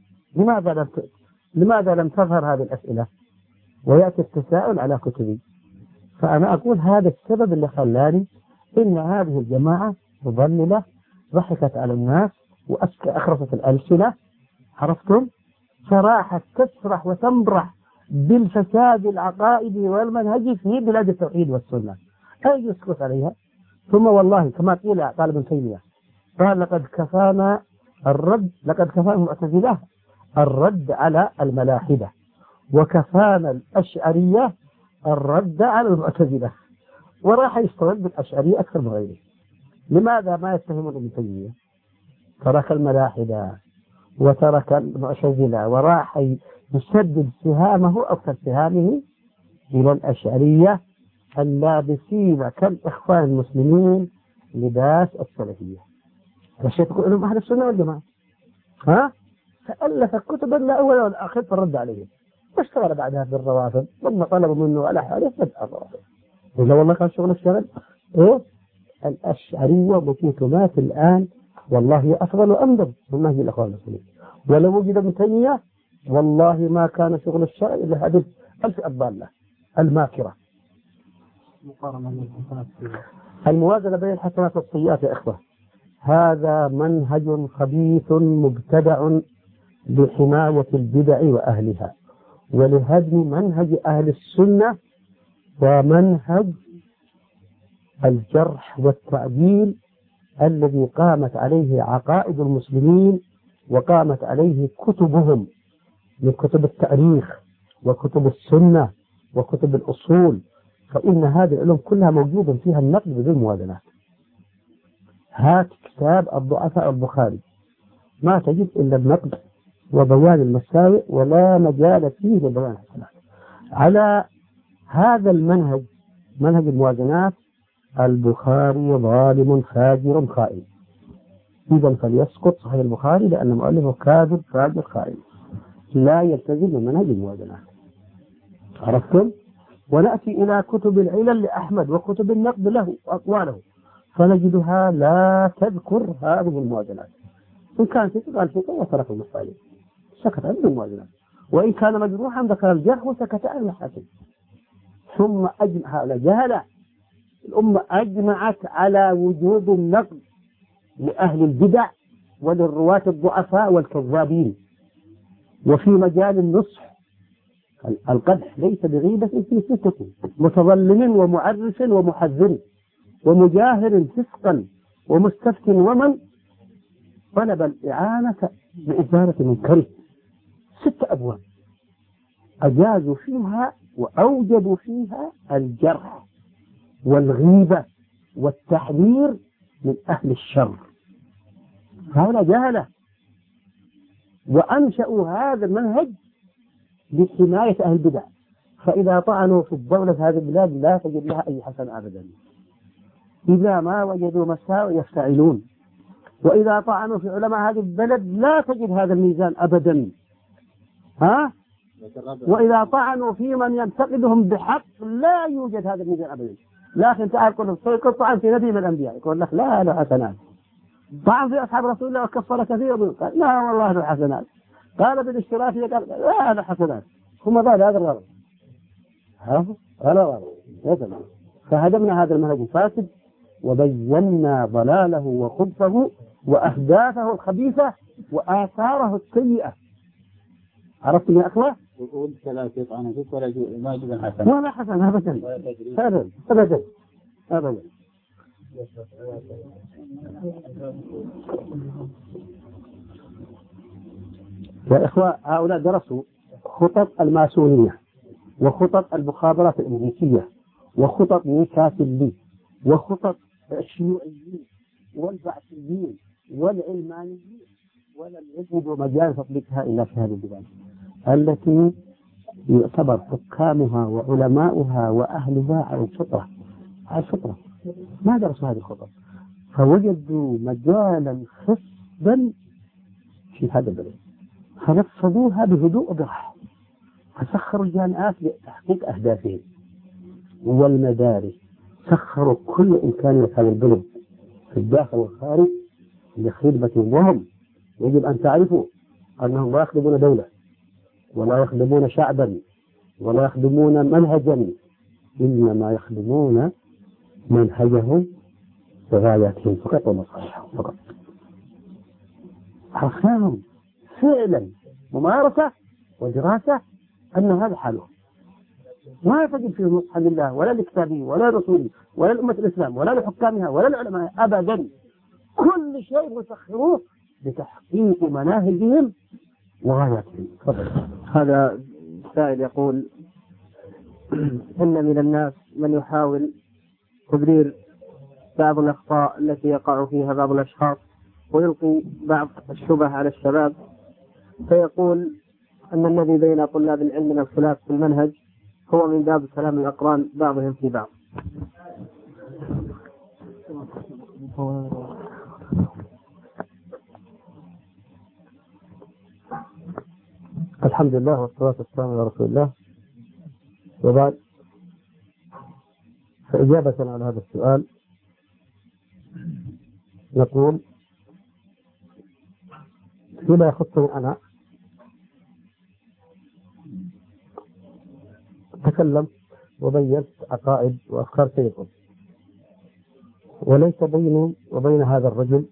لماذا لم تظهر هذه الأسئلة ويأتي التساؤل على كتبي؟ فأنا أقول هذا السبب اللي خلاني إن هذه الجماعة مضللة ضحكت على الناس وأخرفت الألسنة، عرفتم؟ فراحت تسرح وتمرح بالفساد العقائدي والمنهجي في بلاد التوحيد والسنة، أي يسكت عليها؟ ثم والله كما قيل قال ابن تيمية قال لقد كفانا المعتزلة الرد على الملاحدة، وكفانا الأشعرية الرد على المعتزلة، وراح يسترد بالأشعرية أكثر من غيره. لماذا ما يتهمون ابن تيمية؟ ترك الملاحدة وترك المعتزلة وراح يسدد سهامه أو كسهامه إلى الأشعرية اللابسين كالإخوان المسلمين لباس السلفية. الشيء تقول لهم أهل السنة والجماعة فألف كتبا لا أول ولا آخر فرد عليهم، واشتغل بعدها بالروافض ثم طلبوا منه على حاله بدأ الروافض. إذا والله كان شغل الشغل الأشعرية التي تمات الآن والله هي أفضل وأنظر من منهج الإخوان المسلمين، ولو وجد ابن تيمية والله ما كان شغل الشرع إلا هذه الفئة الضالة الماكرة. الموازنة بين الحسنات والسيئات يا إخوة هذا منهج خبيث مبتدع لحماية البدع وأهلها ولهدم منهج أهل السنة ومنهج الجرح والتعديل الذي قامت عليه عقائد المسلمين وقامت عليه كتبهم من كتب التاريخ وكتب السنة وكتب الأصول، فإن هذه العلوم كلها موجودة فيها النقد بدون موازنات. هات كتاب الضعفاء البخاري ما تجد إلا النقد وبيان المساوئ ولا مجال فيه لبيان الحسنات. على هذا المنهج، منهج الموازنات، البخاري ظالم فاجر خائن، إذا فليسقط صحيح البخاري لأن مؤلفه كاذب فاجر خائن لا يلتزم بمنهج الموازنات. عرفتم؟ ونأتي إلى كتب العلل لأحمد وكتب النقد له وأقواله فنجدها لا تذكر هذه الموازنات. إن كان قال ثقة وترك المصالح سكت عن الموازنات، وإن كان مجروحا ذكر الجرح وسكت عن المحاسن. ثم أجمع جهل الأمة أجمعت على وجود النقد لأهل البدع وللرواة الضعفاء والكذابين. وفي مجال النصح القدح ليس بغيبة في ستة متظلم ومعرف ومحذر ومجاهر فسقا ومستفتٍ ومن طلب الإعانة بإزالة منكره. 6 أبواب أجازوا فيها وأوجبوا فيها الجرح والغيبة والتحذير من أهل الشر. هؤلاء جهلة وأنشأوا هذا المنهج لحماية أهل البدع، فإذا طعنوا في الدولة هذه البلاد لا تجد لها أي حسن أبدا، إذا ما وجدوا مساوئ يفتعلون، وإذا طعنوا في علماء هذه البلد لا تجد هذا الميزان أبدا. وإذا طعنوا في من ينتقدهم بحق لا يوجد هذا الميزان أبدا. لكن تعال قل طعن في نبي من الأنبياء يقول لك لا حسنات، طعن في أصحاب رسول الله وكفر كثير قال لا والله له حسنات، قال بالاشتراك قال لا له حسنات. هم ضال هذا الغرض، هذا غرض. فهدمنا هذا المنهج الفاسد وبينا ضلاله وخبثه وأهدافه الخبيثة وآثاره السيئة. عرفتم يا أخوة؟ يقول ثلاثة يطعن فيك ولا ما يجب الحسن ولا حسن أبدا أبدا. يا إخوة هؤلاء درسوا خطط الماسونية وخطط المخابرات الأمريكية وخطط ميكاسيلي وخطط الشيوعيين والبعثيين والعلمانيين، ولم يجدوا مجال تطبيقها إلا في هذه البلاد التي يعتبر حكامها وعلماؤها وأهلها على الفطرة ما درسوا هذه الخطط، فوجدوا مجالا خصبا في هذا البلد فنفذوها بهدوء وبراحة، فسخروا الجامعات لتحقيق أهدافهم والمدارس، سخروا كل إمكانية هذا البلد في الداخل والخارج لخدمة وهم. يجب أن تعرفوا أنهم لا يخدمون دولة ولا يخدمون شعبا ولا يخدمون منهجا، إنما يخدمون منهجهم وغاياتهم فقط ومصالحهم فقط. حرفهم فعلا ممارسة ودراسة أن هذا حالهم، ما تجد فيه نصحا لله ولا لكتابه ولا لرسوله ولا لأمة الإسلام ولا لحكامها ولا لعلماء أبدا. كل شيء مسخروه لتحقيق مناهجهم وغاياتهم. هذا سائل يقول إن من الناس من يحاول تبرير بعض الأخطاء التي يقع فيها بعض الأشخاص ويلقي بعض الشبه على الشباب، فيقول أن الذي بين طلاب العلم من الخلاف في المنهج هو من باب كلام الأقران بعضهم في بعض. الحمد لله والصلاة والسلام على رسول الله، وبعد، فإجابة على هذا السؤال نقول فيما يخصني أنا تكلمت وبينت عقائد وأفكار سيكون، وليس بيني وبين هذا الرجل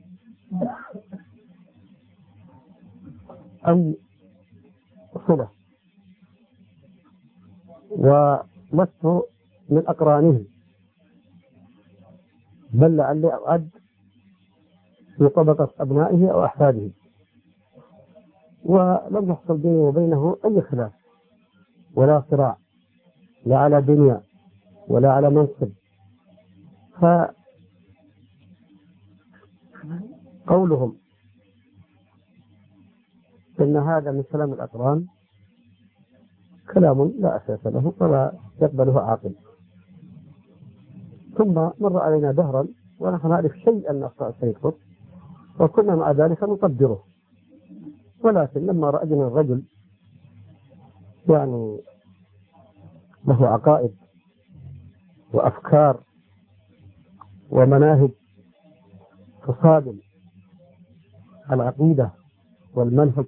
أي صلة، ولست من أقرانه بل لعل أعد في طبقة أبنائه أو أحفاده، ولم يحصل بينه وبينه أي خلاف ولا صراع، لا على دنيا ولا على منصب. فقولهم إن هذا من كلام الأقران كلام لا أساس له ولا يقبله عاقل. ثم مر علينا دهرا ونحن نعرف شيئا من أخطاء السيد قطب، وكنا مع ذلك نقدره، ولكن لما رأينا الرجل يعني له عقائد وأفكار ومناهج تصادم العقيدة والمنهج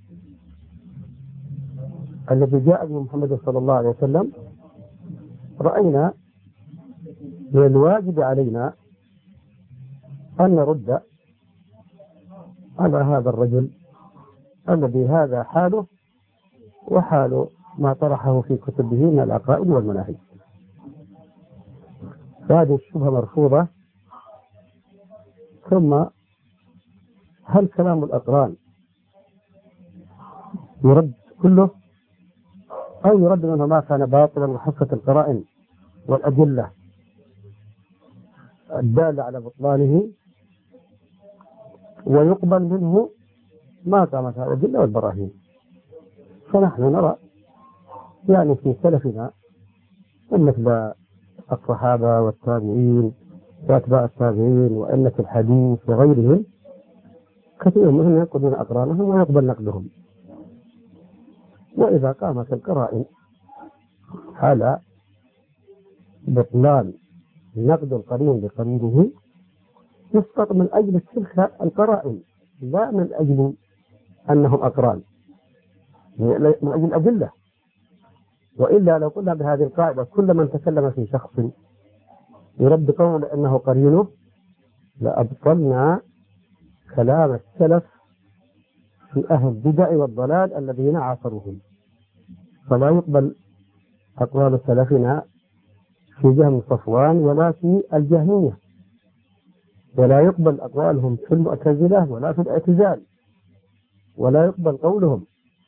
الذي جاء به محمد صلى الله عليه وسلم، رأينا من الواجب علينا أن نرد على هذا الرجل الذي هذا حاله وحال ما طرحه في كتبه من العقائد والمناهج. فهذه الشبهة مرفوضة. ثم هل كلام الأقران يرد كله أو يرد منه ما كان باطلا وحفة القرائن والأدلة الدالة على بطلانه، ويقبل منه ما قامت الأدلة والبراهين؟ فنحن نرى يعني في سلفنا مثل الصحابة والتابعين وأتباع التابعين وأئمة الحديث وغيرهم كثير منهم ينقضون أقرانهم ويقبل نقدهم، وإذا قامت القرائن على بطلان نقد القرين بقرينه يسقط من أجل تلك القرائن، لا من أجل أنهم أقران، من أجل الأدلة. وإلا لو قلنا بهذه القاعدة كل من تكلم في شخص يرد قوله أنه قرينه لأبطلنا كلام السلف في أهل البدع والضلال الذين عاصروهم. فلا يقبل أقوال سلفنا في جهم صفوان ولا في الجهمية، ولا يقبل أقوالهم في المعتزلة ولا في الاعتزال، ولا يقبل قولهم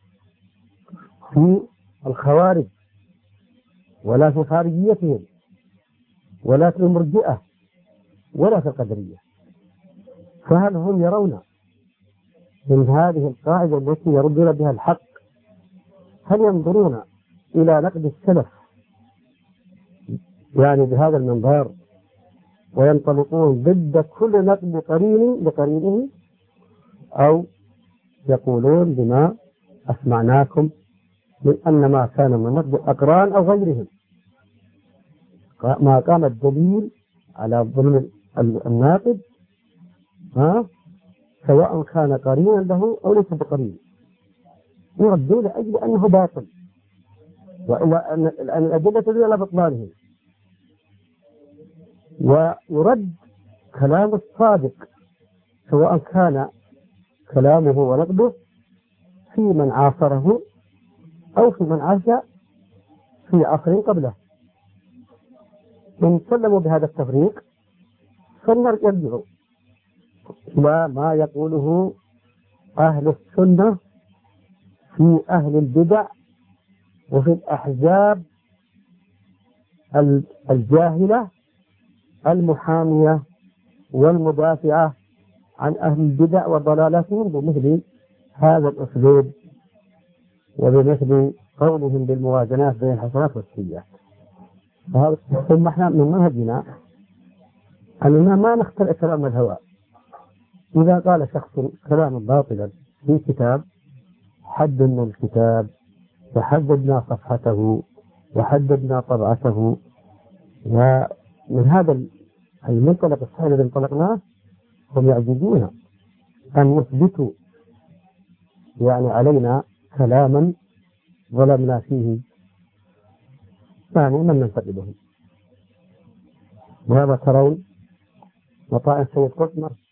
في الخوارج ولا في خارجيتهم ولا في المرجئة ولا في القدرية. فهل هم يرون من هذه القاعدة التي يردون بها الحق، هل ينظرون إلى نقد السلف يعني بهذا المنظار وينطلقون ضد كل نقد قرين لقرينه، أو يقولون بما أسمعناكم من أن ما كان من نقد الأقران أو غيرهم ما قام الدليل على ظلم الناقد سواء كان قرينا له أو ليس بقرين، يردون لأجل أنه باطل، وإلا أن الأدلة تدل على بطلانه. ويرد كلام الصادق سواء كان كلامه ونقده في من عاصره أو في من عاش في عصر قبله. إن سلموا بهذا التفريق فليرجعوا إلى ما يقوله أهل السنة في أهل البدع وفي الأحزاب الجاهلة المحامية والمدافعة عن أهل البدع وضلالاتهم بمثل هذا الأسلوب وبمثل قولهم بالموازنات بين الحسنات والسيئات. ثم احنا من منهجنا أننا ما نخترع كلام الهواء. إذا قال شخص كلاما باطلا في كتاب حددنا الكتاب وحددنا صفحته وحددنا طبعته، ومن هذا المنطلق الصحيح الذي انطلقناه هم يعجزون أن يثبتوا يعني علينا كلاما ظلمنا فيه يعني من ننتقده. وهذا ترون مطاعم سيد قطب